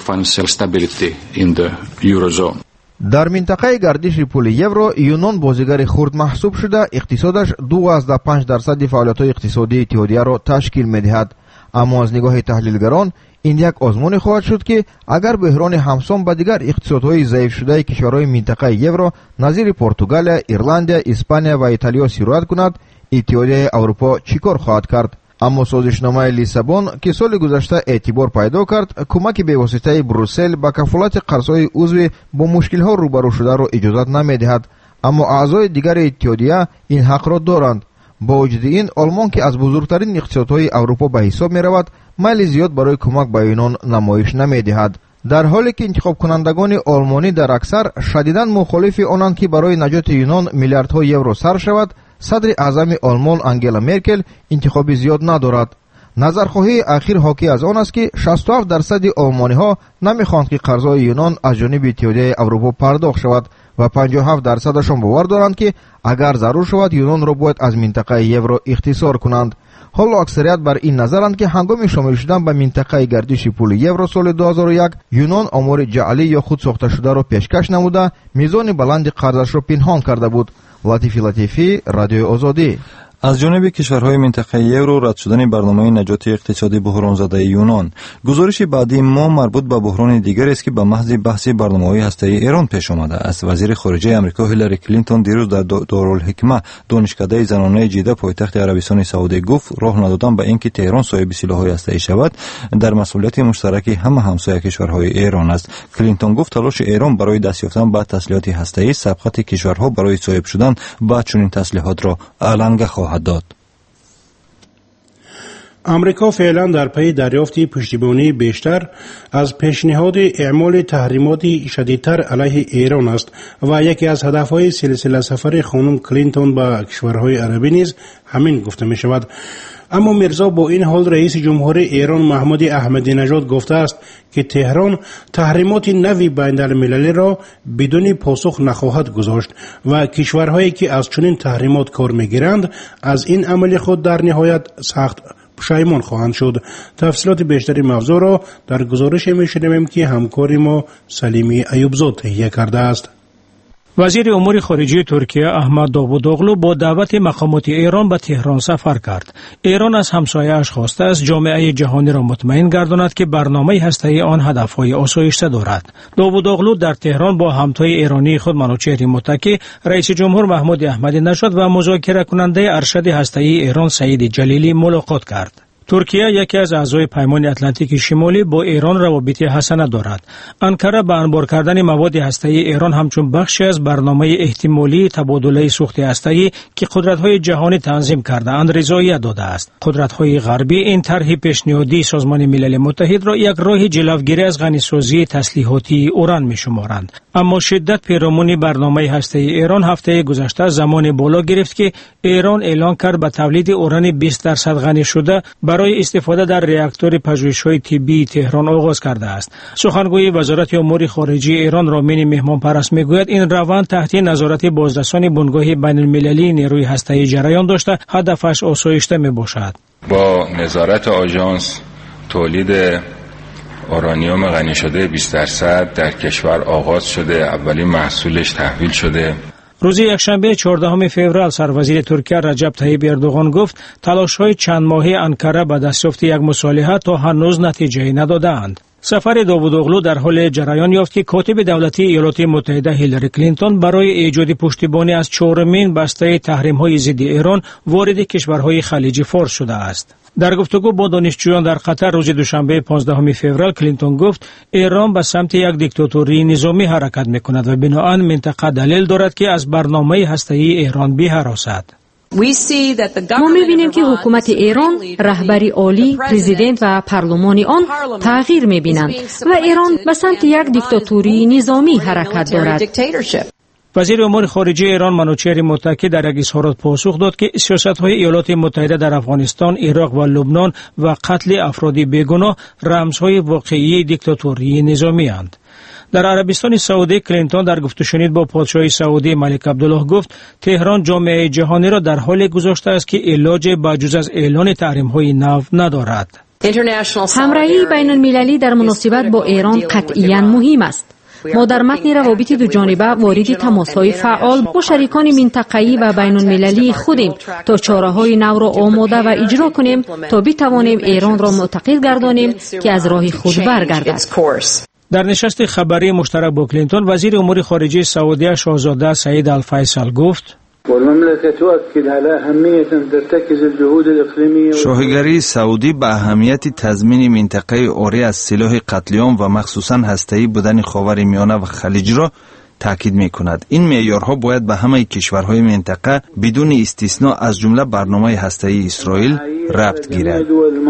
در منطقه گردش پول یورو یونان بازیگر خرد محسوب شده اقتصادش 2.5% فعالیت‌های اقتصادی اتحادیه را تشکیل می‌دهد. اما از نگاه تحلیلگران این یک آزمون خواهد شد که اگر بحران همسان به دیگر اقتصادهای ضعیف شده کشورهای منطقه یورو نظیر پرتغال، ایرلند، اسپانیا و ایتالیا سیرایت کند، اتحادیه اروپا چیکار خواهد کرد؟ اما سازشنامه لیسابون که سال گذشته اعتبار پیدا کرد کمک به واسطه بروسل به کفالت قرضهای عضو با مشکل‌ها روبرو شده را اجازت نمی‌دهد. اما اعضای دیگر اتحادیه این حق را دارند. با وجود این آلمان که از بزرگترین اقتصادهای اروپا به حساب می‌رود میل زیاد برای کمک به یونان نمایش نمی‌دهد. در حالی که انتخاب کنندگان آلمانی در اکثر شدیداً مخالف آنند که برای نجات یونان میلیاردها یورو صرف شود، صدر اعظم آلمان انگلا مرکل انتخاب زیاد ندارد. نظرخواهی اخیر حاکی از آن است که 67% آلمانی‌ها نمی‌خواهند که قرض‌های یونان از جانب اتحادیه اروپا پرداخت شود و 57% باور دارند که اگر ضرور شود یونان را باید از منطقه یورو اختصار کنند. حالا اکثریت بر این نظرند که هنگام شامل شدن به منطقه گردش پول یورو سال 2001 یونان آمار جعلی یا خود ساخته شده را پیشکش نموده میزان بلند قرضش را پنهان کرده بود. لطیفی رادیو آزادی. از جانب کشورهای منطقه یورو رد شدن برنامه نجات اقتصادی بحران زده یونان. گزارش بعدی ما مربوط به بحران دیگر است که به محض بحث برنامه‌های هسته‌ای ایران پیش آمده است. وزیر خارجه آمریکا هیلاری کلینتون دیروز در دارالحکمه دانشکده زنانه جده پایتخت عربستان سعودی گفت راه ندادن به اینکه تهران صاحب سلاح‌های هسته‌ای شود در مسئولیت مشترک همه همسایه کشورهای ایران است. کلینتون گفت تلاش ایران برای دست یافتن به تسلیحات هسته‌ای سبقت کشورها برای صاحب شدن به چنین تسلیحات را علنگه خواهد داد. امریکا فعلا در پی دریافت پشتیبانی بیشتر از پیشنهاد اعمال تحریمات شدیدتر علیه ایران است و یکی از هدفهای سلسله سفر خانم کلینتون به کشورهای عربی نیز همین گفته می شود. اما میرزا با این حال رئیس جمهور ایران محمد احمدی نژاد گفته است که تهران تحریمات نوی بین المللی را بدون پاسخ نخواهد گذاشت و کشورهایی که از چنین تحریمات کار میگیرند از این عمل خود در نهایت سخت پشیمان خواهند شد. تفصیلات بیشتری موضوع را در گزارش میشنویم که همکار ما سلیمی ایوبزاد تهیه کرده است. وزیر امور خارجه ترکیه احمد داوودوغلو با دعوت مقامات ایران به تهران سفر کرد. ایران از همسایه‌اش خواسته است جامعه جهانی را مطمئن گرداند که برنامه هسته‌ای آن هدف‌های آسایشته دارد. داوودوغلو در تهران با همتای ایرانی خود منوچهر متکی، رئیس جمهور محمود احمدی نژاد و مذاکره کننده ارشد هسته‌ای ایران سعید جلیلی ملاقات کرد. ترکیه یکی از اعضای پیمان اتلانتیک شمالی با ایران روابط حسنه دارد. انقره به انبار کردن مواد هسته‌ای ایران همچون بخشی از برنامه احتمالی تبادله سوخت هسته‌ای که قدرت‌های جهانی تنظیم کرده‌اند رضایت داده است. قدرت‌های غربی این طرح پیشنهادی سازمان ملل متحد را یک راه جلوگیری از غنیسازی تسلیحاتی اوران می‌شمارند. اما شدت پیرامون برنامه هسته‌ای ایران هفته گذشته زمان بالا گرفت که ایران اعلان کرد به تولید اوران 20% غنی شده برای استفاده در راکتور پژوهش‌های طبی تهران آغاز کرده است. سخنگوی وزارت امور خارجه ایران رامین مهمانپرست میگوید این روند تحت نظارت بازرسان بنگاه بین‌المللی نیروی هسته‌ای جریان داشته هدفش آسایشته میباشد. با نظارت آژانس تولید اورانیوم غنی شده 20% در کشور آغاز شده، اولین محصولش تحویل شده. روز یکشنبه 14 فوریه سروزیر ترکیه رجب طیب اردوغان گفت تلاش‌های چند ماهه انقره به دستیافت یک مصالحه تا هنوز نتیجه‌ای نداده‌اند. سفر داوودوغلو در حال جریان یافت که کاتب دولتی ایالات متحده هیلاری کلینتون برای ایجاد پشتیبانی از چهارمین بسته تحریم‌های ضد ایران وارد کشورهای خلیجی فارس شده است. در گفتگو با دانشجویان در قطر روز دوشنبه 15 فوریه کلینتون گفت ایران به سمت یک دیکتاتوری نظامی حرکت می‌کند و بنابراین منطقه دلیل دارد که از برنامه هسته‌ای ایران بهراسد. ما می‌بینیم که حکومت ایران، رهبری عالی، پرزیدنت و پارلمان آن تغییر می‌بینند و ایران به سمت یک دیکتاتوری نظامی حرکت دارد. وزیر امور خارجه ایران منوچهر متکی در یک اظهارات پاسخ داد که سیاست‌های ایالات متحده در افغانستان، عراق و لبنان و قتل افراد بیگناه رمزهای واقعی دیکتاتوری نظامی اند. در عربستان سعودی کلینتون در گفت و شنید با پادشاه سعودی ملک عبدالله گفت تهران جامعه جهانی را در حال گذاشته است که علاج بجز از اعلان تحریم‌های نو ندارد. همراهی بین‌المللی در مناسبت با ایران قطعاً مهم است. ما در متن روابط دو جانبه وارد تماس‌های فعال با شریکان منطقه‌ای و بین‌المللی خودیم تا چاره‌های نو را آماده و اجرا کنیم تا بتوانیم ایران را معتقد گردانیم که از راه خود برگردد. در نشست خبری مشترک با کلینتون وزیر امور خارجه سعودی شاهزاده سعید الفیصل گفت شاهگری سعودی به اهمیت تضمین منطقه عاری از سلاح قتلیام و مخصوصاً هسته‌ای بودن خاورمیانه و خلیج را تاکید می‌کند. این معیارها باید به همه کشورهای منطقه بدون استثنا از جمله برنامه هسته‌ای اسرائیل ربط گیرد.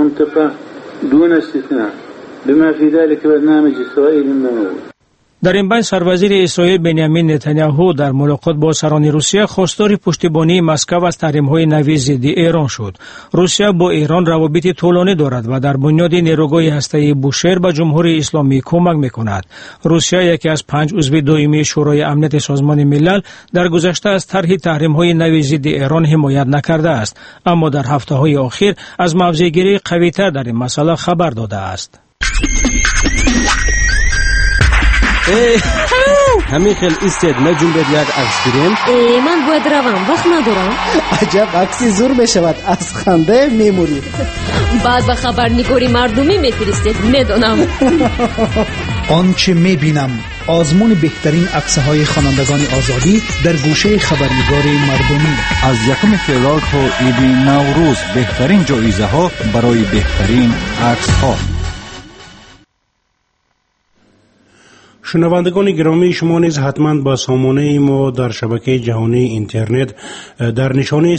در این بین سروزیر اسرائیل بنیامین نتانیاهو در ملاقات با سران روسیه خواستار پشتیبانی مسکو از تحریم‌های نوی ضد ایران شد. روسیه با ایران روابط طولانی دارد و در بنیاد نیروگاه هسته‌ای بوشهر به جمهوری اسلامی کمک می‌کند. روسیه یکی از 5 عضو دائمی شورای امنیت سازمان ملل در گذشته از طرح تحریم‌های نوی ضد ایران حمایت نکرده است، اما در هفته‌های اخیر از موضع‌گیری قوی‌تر در این مسئله خبر داده است. همین خیلی ایستید نجوم بید یک عکس گیریم. من باید روم وقت ندارم. عجب عکسی زور بشود از خنده میموری. بعد به خبرنگاری مردمی میفرستید میدونم. آنچه میبینم آزمون بهترین عکس‌های خوانندگان آزادی در گوشه خبرنگار مردمی. از 1 فوریه تا عید نوروز بهترین جایزه ها برای بهترین عکس ها. شنوندگان گرامی، شما نیز حتما با سامانه ما در شبکه جهانی اینترنت در نشانه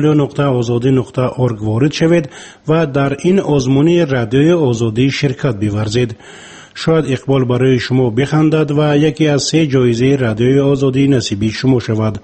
www.azadi.org وارد شوید و در این آزمون رادیوی آزادی شرکت بورزید. شاید اقبال برای شما بخندد و یکی از 3 جایزه رادیوی آزادی نصیبی شما شود.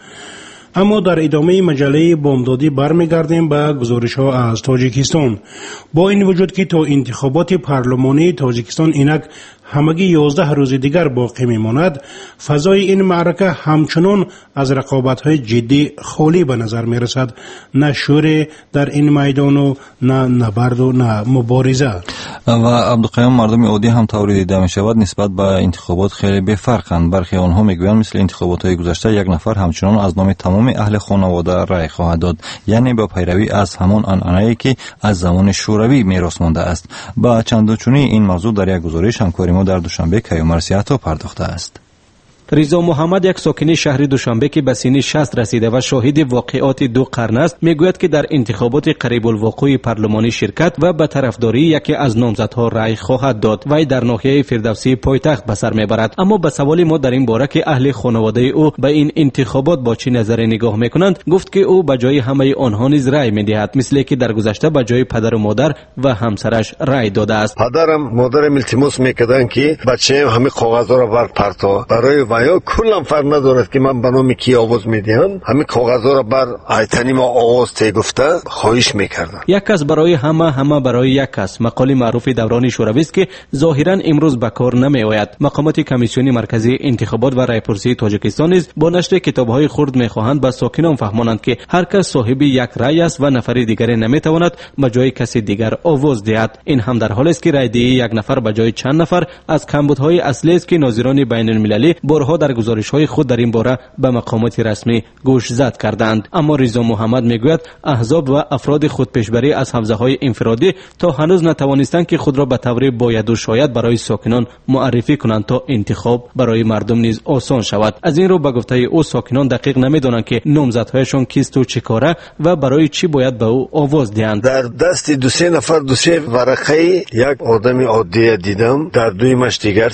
اما در ادامه مجله بامدادی برمیگردیم به گزارش ها از تاجیکستان. با این وجود که تا انتخابات پارلمانی تاجیکستان اینک همگی 11 روز دیگر باقی میماند، فضای این معرکه همچنان از رقابت های جدی خالی به نظر می رسد. نه شور در این میدان و نه نبرد و نه مبارزه. و عبدالقیوم، مردم عادی هم طوری دیده می شود نسبت به انتخابات خیلی بفرقند. برخی آنها می گویند مثل انتخابات های گذشته یک نفر همچنان از نام تمام اهل خانواده رای خواهد داد، یعنی با پیروی از همان عنعنه‌ای که از زمان شوروی میراث مانده است. با چندوچونی این موضوع در یک گزارش همکاری ما در دوشنبه کیومرث عطا پرداخته است. رضا محمد، یک ساکن شهر دوشنبه که به سن 60 رسیده و شاهد واقعات 2 قرن است، میگوید که در انتخابات قریب الوقوع پارلمانی شرکت و به طرفداری یکی از نامزدها رای خواهد داد. وی در ناحیه فردوسی پایتخت به سر میبرد. اما به سوال ما در این باره که اهل خانواده او به این انتخابات با چه نظر نگاه میکنند، گفت که او به جای همه آنها نیز رای میدهد، مثل که در گذشته به جای پدر و مادر و همسرش رای داده است. پدرم مادرم التماس میکردن که بچه‌ام همه کاغذها را بر پرتا برای یا کلم فرق ندارد که من به نام کی آواز میدهم، همه کاغذها را بر آیتنی ما آواز ته گفته خواهش میکردن. یک کس برای همه برای یک کس، مقاله معروف دوران شوروی است که ظاهرا امروز به کار نمیآید. مقامات کمیسیون مرکزی انتخابات و رایپرسی تاجیکستان نیز با نشر کتاب‌های خرد میخواهند به ساکنان فهمانند که هر کس صاحب یک رای است و نفر دیگری نمیتواند به جای کسی دیگر آواز دهد. این هم در حالی است که رای دهی یک نفر به جای چند نفر از کمبودهای اصلی است که ناظران بین‌المللی بارها در گزارش‌های خود در این باره به مقامات رسمی گوش زد کردند. اما رضا محمد میگوید احزاب و افراد خودپیشبری از حوزه‌های انفرادی تا هنوز نتوانستند که خود را به طور باید و شاید برای ساکنان معرفی کنند تا انتخاب برای مردم نیز آسان شود. از این رو به گفته او ساکنان دقیق نمیدانند که نامزدهایشان کیست و چه کاره و برای چی باید به او آواز دهند. در دست 2-3 نفر 2-3 ورقه یک آدم عادی دیدم، در دوی مش دیگر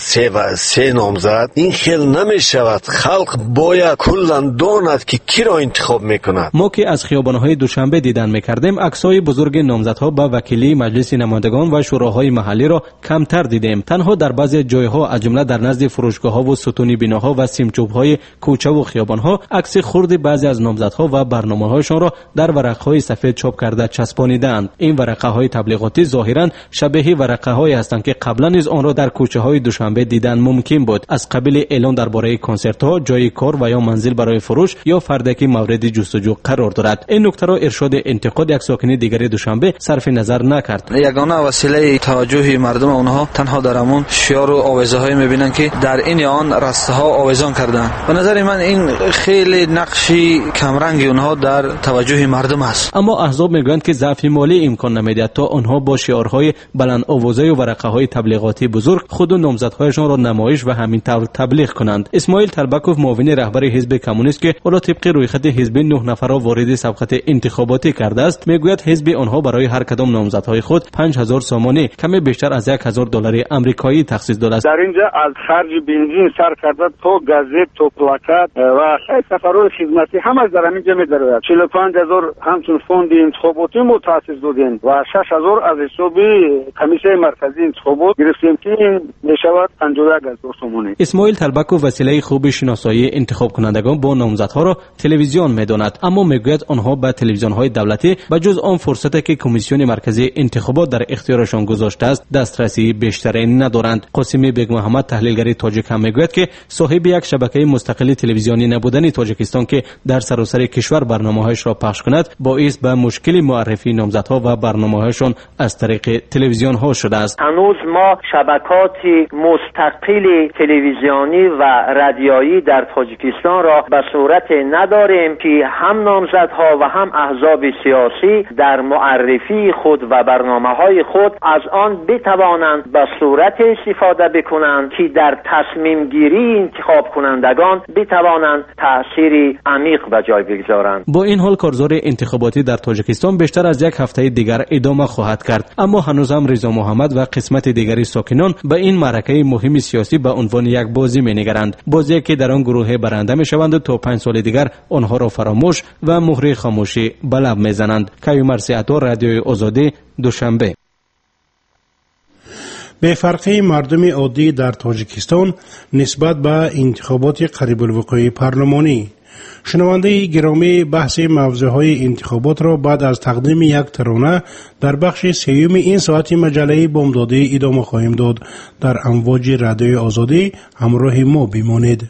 3 نامزد. این خیلی نمیشود. خلق باید کلن داند که کی را انتخاب میکند. ما که از خیابان‌های دوشنبه دیدن میکردیم، عکس‌های بزرگ نامزدها به وکیلی مجلس نمایندگان و شوراهای محلی را کمتر دیدیم. تنها در بعضی جایها از جمله در نزد فروشگاه‌ها و ستون بناها و سیمچوب‌های کوچه و خیابان‌ها عکس خرد بعضی از نامزدها و برنامه‌هایشان را در ورقه‌های سفید چاپ کرده چسبانیدند. این ورقه‌های تبلیغاتی ظاهراً شبیه ورقه‌هایی هستند که قبلا نیز آن را در کوچه‌های دوشنبه دیدن ممکن بود. از قبیل اعلان درباره کنسرت‌ها، جای کار و یا منزل برای فروش یا فردکی مورد جستجو قرار دارد. این نکته را ارشاد انتقاد یک ساکن دیگر دوشنبه صرف نظر نکرد. یگانه وسیله توجه مردم آنها تنها در همون شعار و آوازه‌های می‌بینند که در این آن رسته‌ها آویزان کردند. به نظر من این خیلی نقشی کمرنگ اونها در توجه مردم است. اما احزاب میگویند که ضعف مالی امکان نمی‌دهد تا آنها با شعارهای بلند آوازه و ورقه‌های تبلیغاتی بزرگ خود و نامزدهایشان را نمایش و همین طور تبلیغ کنند. اسماعیل تربکوف، معاون رهبر حزب کمونیست که حالا طبق رویخط حزب 9 نفر را وارد سبقت انتخاباتی کرده است، میگوید حزب آنها برای هر کدام نامزدهای خود 5000 سامانه، کمی بیشتر از $1000 آمریکایی تخصیص داده است. در اینجا از خرج بنزین سر کرده تو گازت تو پلاکت و سفرهای خدمتی همش در همین جمع داره. 45000 همچون فوند انتخاباتی متأسس دادیم و 6000 از حساب کمیسیون مرکزی انتخابات گرفتیم که این میشود 51000 سامانه. اسماعیل تربکوف وسیله خوب شناسایی انتخاب کنندگان با نامزدها را تلویزیون میداند، اما میگوید آنها به تلویزیون‌های دولتی به جز آن فرصتی که کمیسیون مرکزی انتخابات در اختیارشان گذاشته است دسترسی بیشتری ندارند. قاسمی بیگ محمد، تحلیلگر تاجیک، هم میگوید که صاحب یک شبکه مستقل تلویزیونی نبودن تاجیکستان که در سراسر کشور برنامه‌هایش را پخش کند باعث به مشکل معرفی نامزدها و برنامه‌هایشان از طریق تلویزیون‌ها شده است. هنوز ما شبکات مستقل تلویزیونی و رادیویی در تاجیکستان را به صورت نداریم که هم نامزدها و هم احزاب سیاسی در معرفی خود و برنامه‌های خود از آن بتوانند به صورت استفاده بکنند که در تصمیم گیری انتخاب کنندگان بتوانند تأثیری عمیق به جای بگذارند. با این حال کارزار انتخاباتی در تاجیکستان بیشتر از یک هفته دیگر ادامه خواهد کرد، اما هنوز هم رضا محمد و قسمت دیگری ساکنان به این معرکه مهم سیاسی به عنوان یک بازی می‌نگرند، بازی که در آن گروه برنده می‌شوند تا 5 سال دیگر آنها را فراموش و مهر خاموشی به لب می‌زنند. کیومرث عطا، رادیوی آزادی، دوشنبه. به فرقه مردم عادی در تاجیکستان نسبت به انتخابات قریب الوقوع پارلمانی، شنونده گرامی بحث موضوعهای انتخابات را بعد از تقدیم یک ترانه در بخش سیوم این ساعت مجله بامدادی ادامه خواهیم داد. در امواج رادیوی آزادی همراه ما بمانید.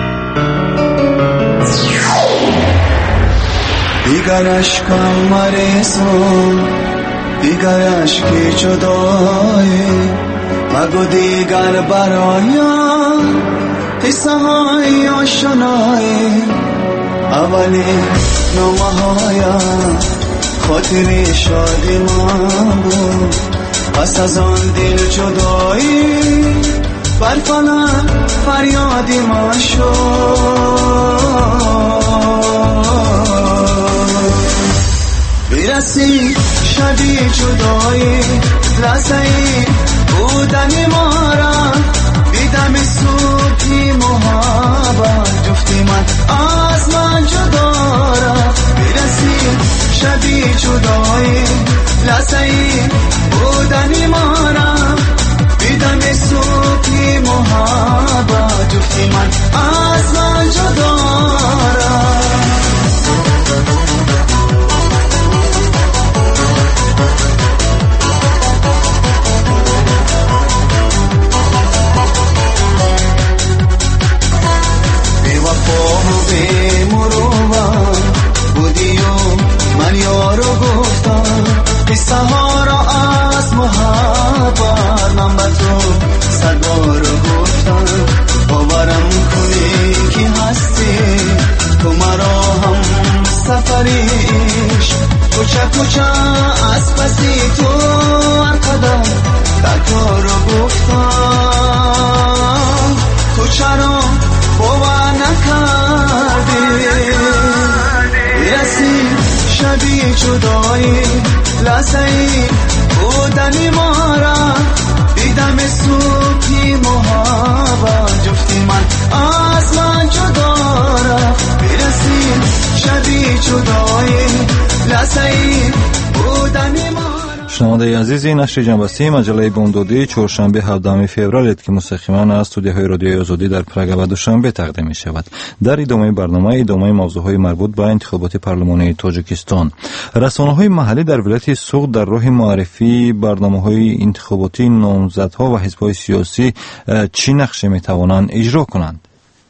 دیگر اشکم مریسون، دیگر اشکی جدایی، مگو دیگر برایم قصه های آشنایی، اولی نامهایم خاطری شادی من بود، پس از آن دل جدایی بر فلک فریادی من شد. برسی شبی جدایی، لحظه‌ای بودنی ما را دیدم صبحی محبت، جفتی من از من جدا رفت. برسی شبی جدایی، لحظه‌ای بودنی ما را دیدم صبحی محبت، جفتی من از من جدا رفت. من یارو گفتم قصه ها را از محبت، من به تو صد بار گفتم باورم کنی که هستی تو مرا هم سفریش، کوچه کوچه از پسی تو هر قدم تکرار گفتم، کوچه را باور نکردی. برسی شبی جدایی، لحظه‌ای بودنی ما را دیدم صبحی محبت، جفتی من از من جدا رفت. برسی شبی جدایی، لحظه‌ای بودنی ما. شنونده عزیزی، نشر جنبسته مجله بامدادی چهارشنبه 17 فوریه که مستقیما از استودیوهای رادیوی آزادی در پراگ و دوشنبه تقدیم می شود. در ادامه برنامه ادامه موضوعهای مربوط به انتخابات پارلمانی تاجیکستان، رسانه‌های محلی در ولایت سوغد در راه معرفی برنامه‌های انتخاباتی نامزدها و حزب‌های سیاسی چی نقشه می توانند اجرا کنند؟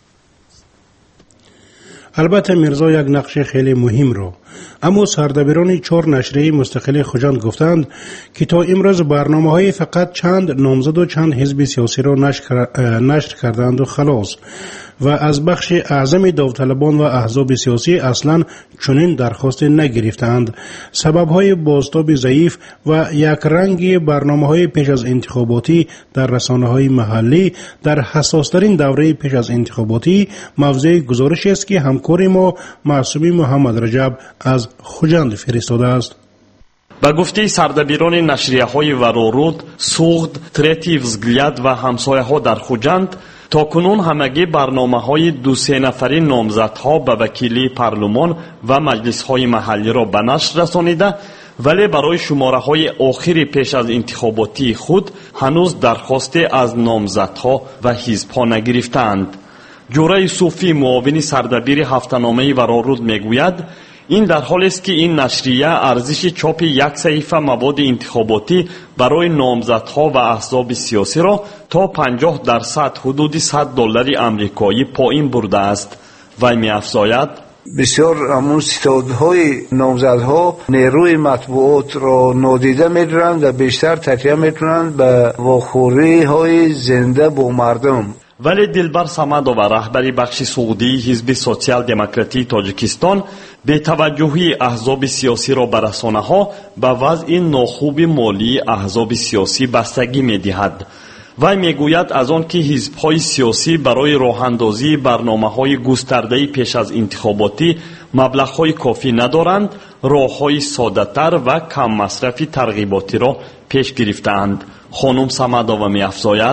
البته میرزا یک نقش خیلی مهم رو، اما سردبیران 4 نشریه مستقل خوجند گفتند که تا امروز برنامه‌های فقط چند نامزد و چند حزب سیاسی را نشر کردند و خلاص، و از بخش اعظم داوطلبان و احزاب سیاسی اصلا چنین درخواست نگرفتند. سبب‌های بازتاب ضعیف و یک رنگ برنامه‌های پیش از انتخاباتی در رسانه‌های محلی در حساس‌ترین دوره پیش از انتخاباتی موضوع گزارشی است که همکار ما معصومی محمد رجب از خوجند فرستاده است. به گفته سردبیران نشریه‌های ورورود، سوغد، تریتی взгляд و همسایه‌ها در خوجند، تا کنون همگی برنامه‌های 2-3 نفری نامزدها به وکیلی پارلمان و مجلس‌های محلی را به نشر رسانیده، ولی برای شماره‌های آخری پیش از انتخاباتی خود هنوز درخواست از نامزدها و حزب‌ها نگرفتند. جوره صوفی، معاون سردبیر هفته‌نامه ورورود میگوید این در حالی است که این نشریه ارزش چاپ 1 صحیفه مواد انتخاباتی برای نامزدها و احزاب سیاسی را تا 50% حدود $100 آمریکایی پایین برده است. وی می‌افزاید بسیار همون ستادهای نامزدها نیروی مطبوعات را نادیده می‌دارند و بیشتر تکیه می‌کنند به واخوری های زنده با مردم. ولی دلبر самадова раҳбари бахши суғдии ҳизби социал демократии тоҷикистон бетаваҷҷӯҳии аҳзоби сиёсиро ба расонаҳо ба вазъи нохуби молии аҳзоби сиёсӣ бастагӣ медиҳад. вай мегӯяд аз он ки ҳизбҳои сиёсӣ барои роҳандозии барномаҳои густардаи пеш аз интихоботӣ маблағҳои кофӣ надоранд, роҳҳои соддатар ва каммасрафи тарғиботиро пеш гирифтаанд. хонум самадова меафзояд: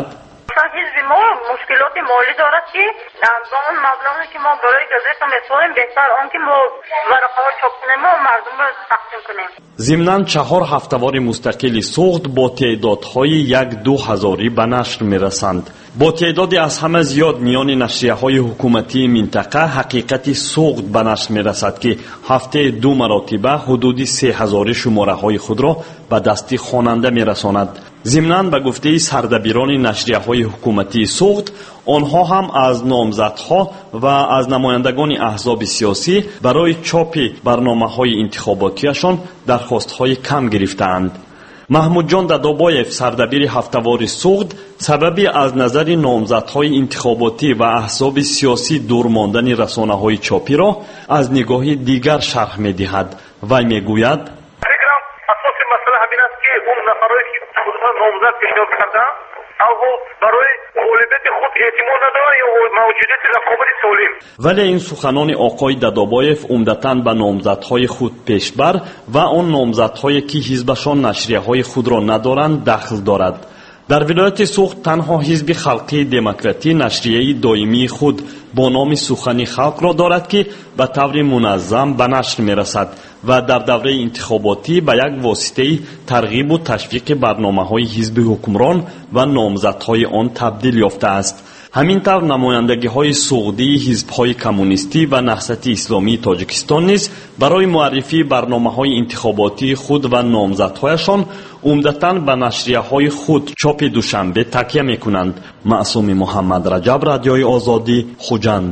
мушкилоти молӣ дорад ки ба он маблағе ки мо барои газета месолем беҳтар он ки мо варақаҳо чоп кунем ва мардумро тақсим кунем. зимнан 4 ҳафтавори мустақили суғд бо теъдодҳои 1-2 ба нашр мерасанд. бо теъдоди аз ҳама зиёд миёни нашрияҳои ҳукуматии минтақа ҳақиқати суғд ба нашр мерасад ки ҳафтаи 2 маротиба ҳудуди 3000 шумораҳои худро ба дасти хонанда мерасонад. зимнан ба гуфтаи сардабирони нашрияҳои ҳукуматии суғд, онҳо ҳам аз номзадҳо ва аз намояндагони аҳзоби сиёсӣ барои чопи барномаҳои интихоботиашон дархостҳои кам гирифтаанд. маҳмудҷон дадобоев, сардабири ҳафтавори суғд, сабаби аз назари номзадҳои интихоботӣ ва аҳзоби сиёсӣ дур мондани расонаҳои чопиро аз нигоҳи дигар шарҳ медиҳад. вай мегӯяд: асоси масъала ҳамин аст ки он нафарое ки худро номзад пешниҳод карданд аввал барои ғолибияти худ эътимод надоранд ё мавҷудияти рақобати солим. вале ин суханони оқои дадобоев умдатан ба номзадҳои худ пешбар ва он номзадҳое ки ҳизбашон нашрияҳои худро надоранд дахл дорад. дар вилояти суғд танҳо ҳизби халқии демократӣ нашрияи доимии худ бо номи сухани халқро дорад ки ба таври муназзам ба нашр мерасад ва дар давраи интихоботӣ ба як воситаи тарғибу ташвиқи барномаҳои ҳизби ҳукмрон ва номзадҳои он табдил ёфтааст. ҳамин тавр намояндагиҳои суғдии ҳизбҳои коммунистӣ ва наҳсати исломии тоҷикистон низ барои муаррифии барномаҳои интихоботии худ ва номзадҳояшон умдатан ба нашрияҳои худ чопи душанбе такя мекунанд. маъсуми муҳаммадраҷаб, радиои озодӣ, хуҷанд.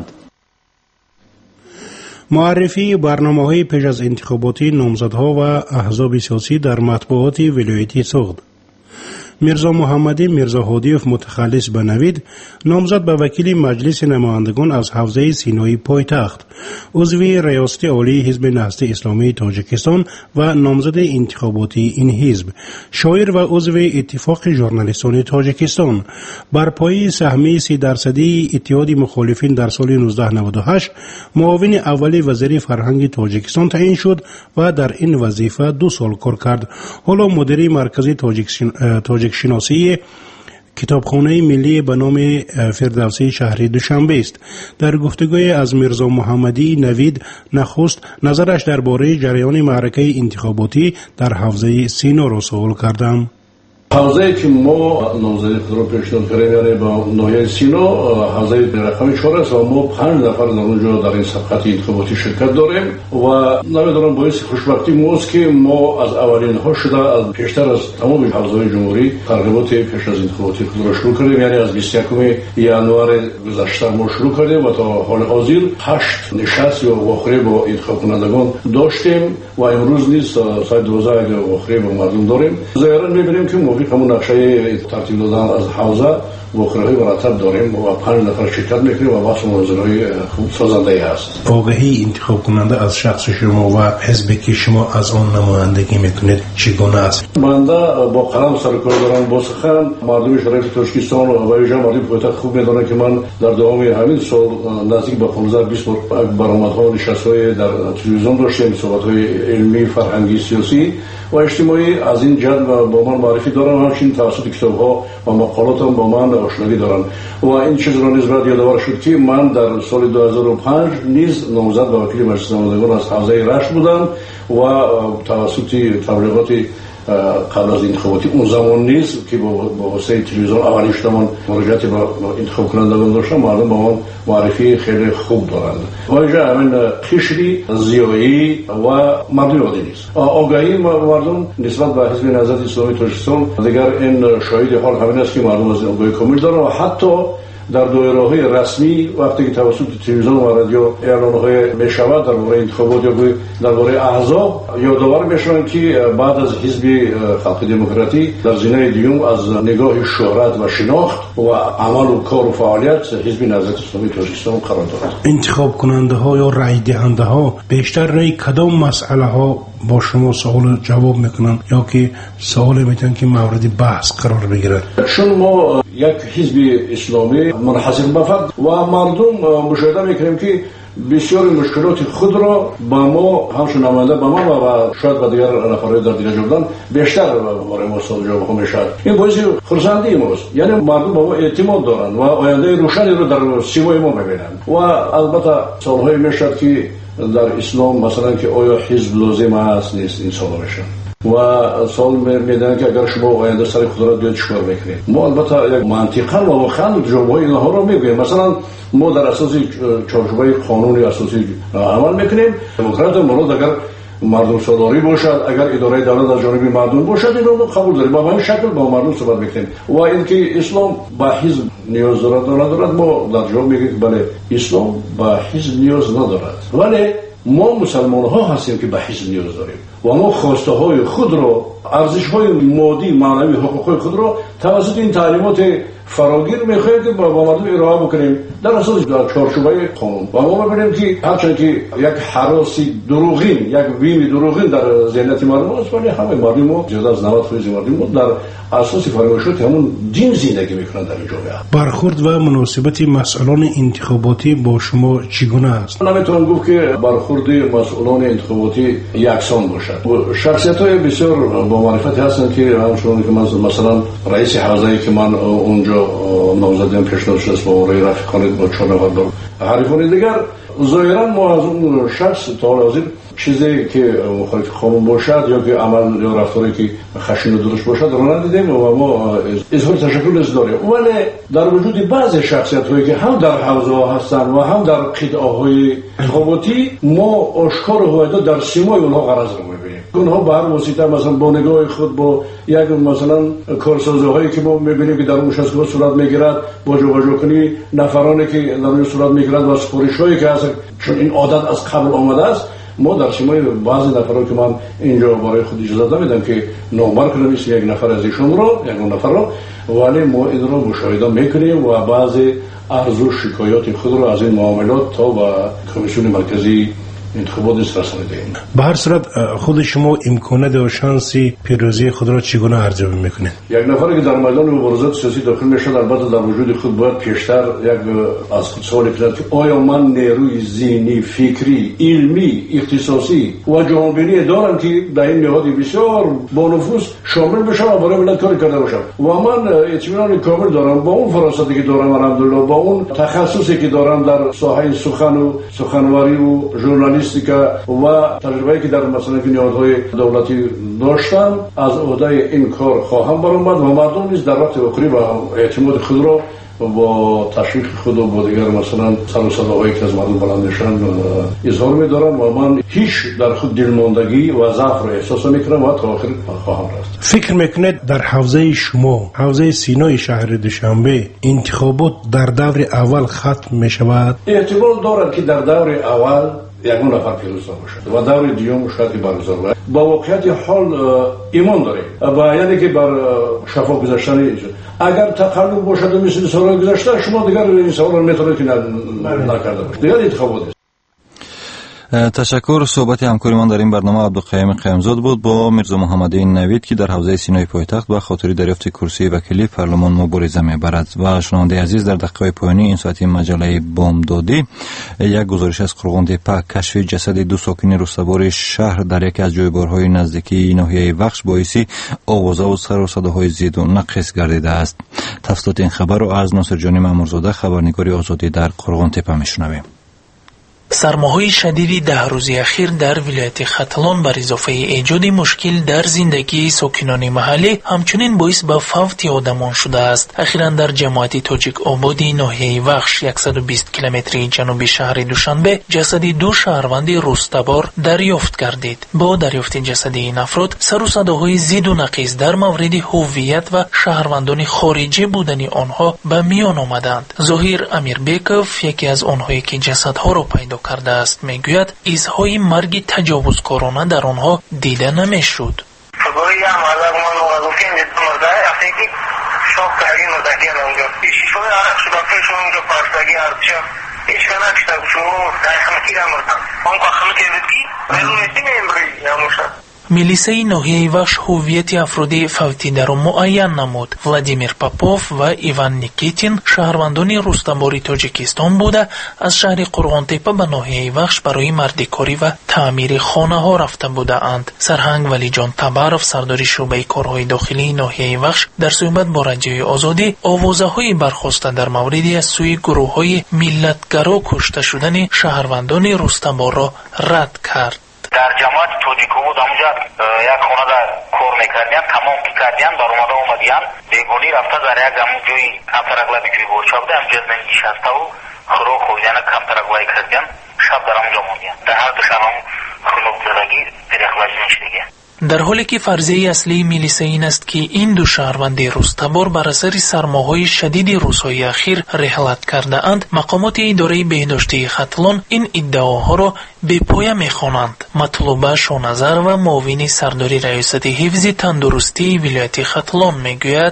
муаррифии барномаҳои пеш аз интихоботии номзадҳо ва аҳзоби сиёсӣ дар матбуоти вилояти суғд. мирзо муҳаммадӣ мирзоҳодиев, мутахаллис ба навид, номзад ба вакили маҷлиси намояндагон аз ҳавзаи синои пойтахт, узви раёсати олии ҳизби наҳсати исломии тоҷикистон ва номзади интихоботии ин ҳизб, шоир ва узви иттифоқи журналистони тоҷикистон, бар пояи саҳмии 30% иттиҳоди мухолифин дар соли 1998 муовини аввали вазири фарҳанги тоҷикистон таъин шуд ва дар ин вазифа 2 сол кор кард. ҳоло мудири маркази тоҷикшиносии китобхонаи миллӣ ба номи фирдавсии шаҳри душанбе аст. дар гуфтагӯе аз мирзо муҳаммадии навид нахуст назараш дар бораи ҷараёни маъракаи интихоботӣ дар ҳавзаи Синоро суол кардам. ҳавзае ки мо номзади худро пешниҳод кардем, яъне ба ноҳияи Сино, ҳавзаи рақами 4 аст ва мо 5 нафар дар онҷо дар ин сабқати интихоботӣ ширкат дорем ва намедонам боиси хушбахтии мост ки мо аз аввалинҳо шуда пештар аз тамоми ҳавзаҳои ҷумҳурӣ тарғиботи пеш аз интихоботии худро шурӯъ кардем, яъне аз 21 январи гузашта мо шурӯъ кардем ва то ҳоли ҳозир 8 нишаст ё вохӯрӣ бо интихобкунандагон доштем ва имрӯз низ соати 12 вохӯрӣ бо мардум дорем. заҳиран мебинем ки ҳамун нақшаи тартиб додан аз ҳавза вохӯраҳои мураттаб дорем ва 5 нафар ширкат мекунем ва баҳс мунозираҳои хуб созандаи аст. огоҳии интихобкунанда аз шахси шумо ва ҳизбе ки шумо аз он намояндагӣ мекунед чӣ гуна аст? банда бо қалам саркор дорам, бо сухан мардуми шароити тоҷикистон ва виҷа мардуми пойтахт хуб медонанд ки ман дар давоми ҳамин сол наздик ба 15-20 бор баромадҳо нишастҳои дар телевизион доштем, суҳбатҳои илмӣ, фарҳангӣ, сиёсӣ ва иҷтимоӣ. аз ин ҷаҳат бо ман маърифӣ дорам, ҳамчунин тавассути китобҳо ва мақолотам бо ман ошногӣ доранд ва ин чизро низ бояд ёдовар шуд ки ман дар соли 2005 низ номзад ба вакили маҷлиси намояндагон аз ҳавзаи рашт будам ва тавассути таблиғоти қабл аз интихоботӣ он замон низ ки бо воситаи телевизион аввалин шуда ман муроҷиати ба интихобкунандагон доштам, мардум ба ман маърифии хеле хуб доранд. ва инҷа ҳамин қишри зиёӣ ва мардуми оддӣ низ огаҳии мардум нисбат ба ҳизби наҳзати исломии тоҷикистон дигар ин шоҳиди ҳол ҳамин аст ки мардум аз ин огаҳӣ комил доранд ва ҳатто در دایره‌های رسمی وقتی که توسط تلویزیون و رادیو اعلان‌های میشود درباره انتخابات یا درباره احزاب یادآور میشوند که بعد از حزب خلق دموکراتی در زینه دیوم از نگاه شهرت و شناخت و عمل و کار و فعالیت حزب نهضت اسلامی تاجیکستان قرار دارد. انتخاب کننده ها یا رای دهنده ها بیشتر روی کدام مسئله ها با شما سوال جواب میکنن یا که سوال میتونن که مورد بحث قرار بگیرد؟ چون ما یک حزب اسلامی منحصر به فرد و مردم مشاهده میکنیم که بسیار مشکلات خود را با ما همچون نماینده با ما و شاید با دیگر نفرهای در دیگر جردن بیشتر برای ما سوال جواب میشود. این باعث خرسندی ماست، یعنی مردم با ما اعتماد دارند و آینده روشنی رو در سیمای ما میبینند. و البته سوالهای میشد که در اسلام مثلا که آیا حزب لازم است نیست، این سوال میشه و سوال میدن که اگر شما آینده سر خود را بیاد چیکار میکنید. ما البته یک منطقا و واقعا جوابهای اینها رو میگوییم. مثلا ما در اساس چارچوبه قانون اساسی عمل میکنیم. دموکرات مراد اگر مردم سالاری باشد، اگر اداره دولت از جانب مردم باشد، این رو قبول داریم. با همین شکل با مردم صحبت میکنیم. و اینکه اسلام با حزب نیاز دارد ندارد، ما در جواب میگیم که بله اسلام با حزب نیاز ندارد، ولی ما مسلمان ها هستیم که به حزب نیاز داریم و ما خواسته های خود را، ارزش های مادی معنوی حقوق خود را توسط این تعلیمات فراگیر میخواهیم که با مردم ارائه بکنیم در اساس در چارچوبه قانون. و ما ببینیم که هرچند که یک هراسی دروغین، یک ویم دروغین در ذهنیت مردم است، ولی همه مردم ما زیاد از 90% مردم ما در اساس فرمایشات همون دین زندگی میکنن در این جامعه. برخورد و مناسبت مسئولان انتخاباتی با شما چگونه است؟ نمیتونم گفت که برخورد مسئولان انتخاباتی یکسان باشد. شخصیت‌های بسیار با معرفتی هستند که همچون که مثلا رئیس حوزه‌ای که من اونجا نامزدیم پیشنهاد شد با آقای رفیقان با 4 نفر حریفان دیگر، ظاهرا ما از اون شخص تا حال حاضر چیزی که مخالف قانون باشد یا که عمل یا رفتاری که خشن و درشت باشد رو ندیدیم و ما اظهار تشکر از داریم. ولی در وجود بعضی شخصیت‌هایی که هم در حوزه‌ها هستند و هم در قطعه‌های انتخاباتی، ما آشکار هویدا در سیمای اونها غرض رو می‌بینیم. اونها به هر واسطه مثلا با نگاه خود با یک مثلا کارسازی‌هایی که ما می‌بینیم که در اون شخص صورت می‌گیرد، با جابجا کنی نفرانی که در اون صورت می‌گیرد و سفارش‌هایی که هست، چون این عادت از قبل آمده است، ما در سیمای بعضی نفران که من اینجا برای خود اجازه نمیدم که نامبر کنم اسم یک نفر از ایشون رو، یک نفر رو، ولی ما این رو مشاهده میکنیم و بعضی عرض و شکایات خود رو از این معاملات تا به کمیسیون مرکزی انتخابات رسانیدیم. به هر صورت خود شما امکانات و شانس پیروزی خود را چگونه ارزیابی میکنید؟ یک نفری که در میدان مبارزات سیاسی داخل میشد البته در وجود خود باید پیشتر از خود سوال کنید که آیا من نیروی ذهنی، فکری، علمی، اختصاصی و جهانبینی دارم که در این نهاد بسیار با نفوذ شامل بشم و برای ملت کار کرده باشم. و من اطمینان کامل دارم با اون فراستی که دارم الحمدلله، با اون تخصصی که دارم در ساحه سخن و سخنوری و ژورنالیسم و تجربه‌ای که در مثلا نهادهای دولتی داشتم، از عهده این کار خواهم برآمد و مردم نیز در وقت واقعی و اعتماد خود را با تشویق خود و با دیگر مثلا سر و صداهایی که از مردم بلند میشن اظهار می‌دارم و من هیچ در خود دلماندگی و ضعف را احساس می‌کنم و تا آخر خواهم رفت. فکر می‌کنید در حوزه شما، حوزه سینای شهر دوشنبه، انتخابات در دور اول ختم می‌شود؟ احتمال دارد که در دور اول یکون نفر پیروز باشد و دور دیوم شاید برگزار باشد. با واقعیت حال ایمان داریم و یعنی که بر شفاف گذشتن اگر تقلب باشد و مثل سالهای گذشته شما دیگر این سوال رو میتونید که نکرده باشید. دیگر انتخابات است. تشکر. صحبت همکاریمان در این برنامه عبدالقیوم قیمزاد بود با میرزا محمدی نوید که در حوزه سینای پایتخت به خاطر دریافت کرسی وکیلی پارلمان مبارزه میبرد. و شنونده عزیز، در دقیقه پایانی این ساعتی مجله بامدادی یک گزارش از قرغان تپه کشف جسد 2 ساکن روستابار شهر در یکی از جویبارهای نزدیکی ناحیه وخش باعث آوازه و سر و صداهای زیاد و نقص گردیده است. تفصیلات این خبر را از ناصر جانی مامورزاده خبرنگار آزادی در قرغان تپه میشنویم. سرماهای شدید 10 روز اخیر در ولایت ختلان بر اضافه ایجاد مشکل در زندگی ساکنان محلی همچنین باعث به فوت آدمان شده است. اخیراً در جماعت تاجیک آبادی ناحیه وخش 120 کیلومتری جنوبی شهر دوشنبه جسد 2 شهروند رستبار دریافت گردید. با دریافت جسد این افراد سر و صداهای زید و نقیض در مورد هویت و شهروندان خارجی بودن آنها به میان آمدند. ظاهر امیربکوف یکی از آنهایی که جسدها را پیدا کرده است میگوید ایزهای مرگ تجاوزکارانه در آنها دیده نمیشد. میلیسه ناحیه وخش هویت افراد فوتیده را معین نمود. ولادیمیر پاپوف و ایوان نیکیتین شهروندان رستباری تاجیکستان بوده از شهر قرغانتپه به ناحیه وخش برای مردکاری و تعمیر خانه ها رفته بوده اند. سرهنگ ولی جان تبارف سردار شعبه کارهای داخلی ناحیه وخش در صحبت با رادیوی آزادی آوازه های برخاسته در موردی از سوی گروه های ملتگرا کشته شدن شهروندان رستبار را رد کرد. در جماعت توجیکو بود همونجا یک خونه در کار میکردیم تمام کی کردیم بر اومده اومدیم بیگونی رفته در یک همون جوی کمترگلا بجوی برچه بوده همجا از من نشسته و خروق خویدن کمترگلای کردیم شب در همونجا موندیم در هر دوشن هم خلوق زدگی پریخلاج نشدگی. در حالی که فرضیه اصلی میلیسه این است که این 2 شهروند رستبار بر اثر سرماهای شدید روزهای اخیر رحلت کرده اند، مقامات اداره بهداشتی ختلان این ادعاها را به پایه میخوانند. مطلوبه شونظر و معاون سرداری ریاست حفظ تندرستی ولایت ختلان میگوید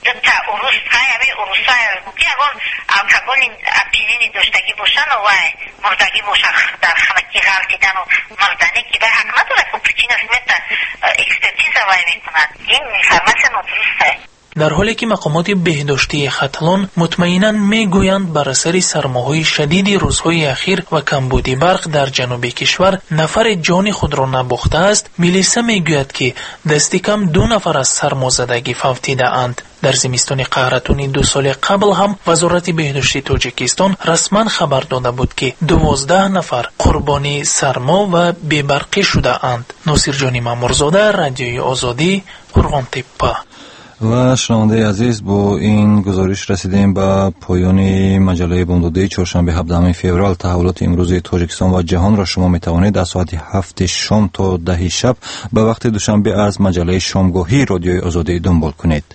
الکل اپینینی داشتگی باشن و مردگی باشن در خمکی غلط دیدن و مردنی که به حق نداره که پرچین اسمیت اکسپرتیز وای میکنن. این فرمت ندرسته. در حالی که مقامات بهداشتی ختلان مطمئناً میگویند بر اثر سرماهای شدید روزهای اخیر و کمبود برق در جنوب کشور نفر جان خود را نباخته است، میلیسه میگوید که دست کم 2 نفر از سرمازدگی فوتیده اند. در زمستان قحطانی 2 سال قبل هم وزارت بهداشتی تاجیکستان رسما خبر داده بود که 12 نفر قربانی سرما و بی‌برقی شده اند. ناصر جانی مامورزاده، رادیوی آزادی، قرغانتپه. و شنونده عزیز، با این گزارش رسیدیم به پایان مجله بامدادی چهارشنبه 17 فوریه. تحولات امروز تاجیکستان و جهان را شما می توانید از ساعت 7 شام تا 10 شب به وقت دوشنبه از مجله شامگاهی رادیوی آزادی دنبال کنید.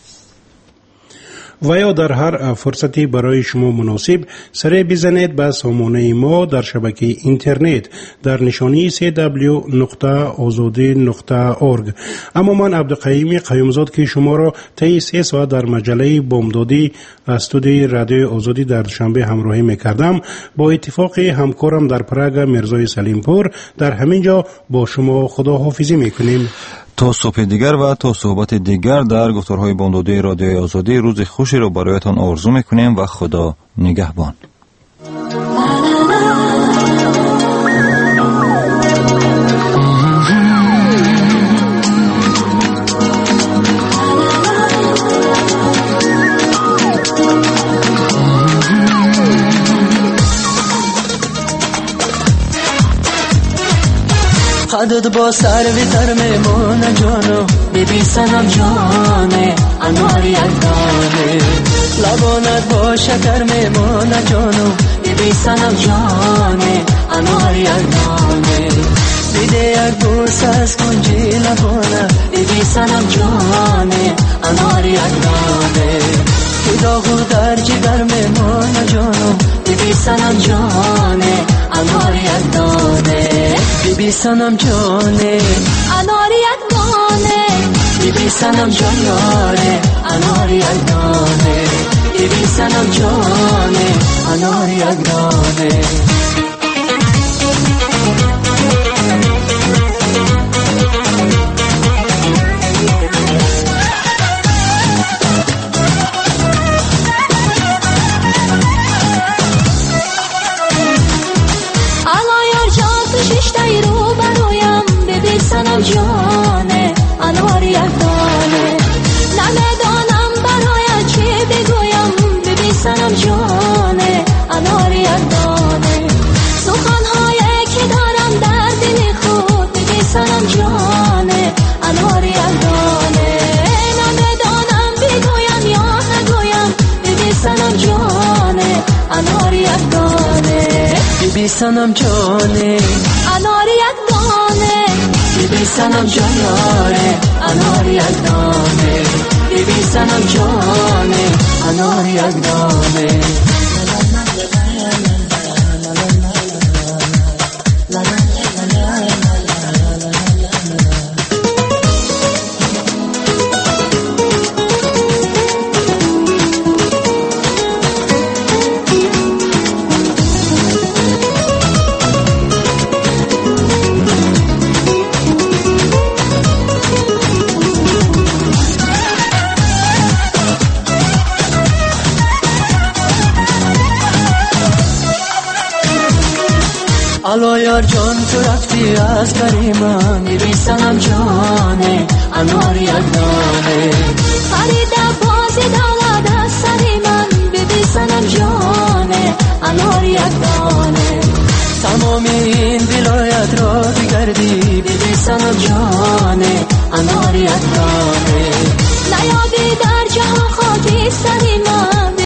و یا در هر فرصتی برای شما مناسب سر بزنید به سامانه ما در شبکه اینترنت در نشانی www.azadi.org. اما من عبدالقیوم قیومزاد که شما را طی 3 ساعت در مجله بامدادی استودیوی رادیو آزادی در دوشنبه همراهی می‌کردم. با اتفاق همکارم در پراگ میرزای سلیمپور در همین جا با شما خداحافظی می‌کنیم. تا صبح دیگر و تا صحبت دیگر در گفتارهای بامدادی رادیوی آزادی روز خوشی را برایتان آرزو میکنیم و خدا نگهبان. قدد با سر ویتر میمونه جانو بیبی سنم جانه انوار یکدانه لبانت با شکر میمونه جانو بیبی سنم جانه انوار یکدانه بیده یک بوس از کنجی لبانه بیبی سنم جانه انوار یکدانه که داغو در جگر میمونه جانو بیبی سنم جانه انوار یکدانه بیبی سنم جانه انوار یکدانه بیبی سنم جانه انوار یکدانه بیبی سنم جانه انوار یکدانه سنم جانه انوار یکدانه نمیدانم برای چی بگویم ببین سنم جانه انوار یکدانه سخن بی سنم جانه انار یک دانه بی سنم جانه انار یک دانه بی سنم جانه انار یک دانه الا یار جان تو رفتی از بری من بی سنم جانه انار یک دانه خریده بازی دولت از سری من بی سنم جانه انار یک دانه تمام این ولایت را بگردی بی سنم جانه انار یک دانه نیابی در جهان خاکی سری من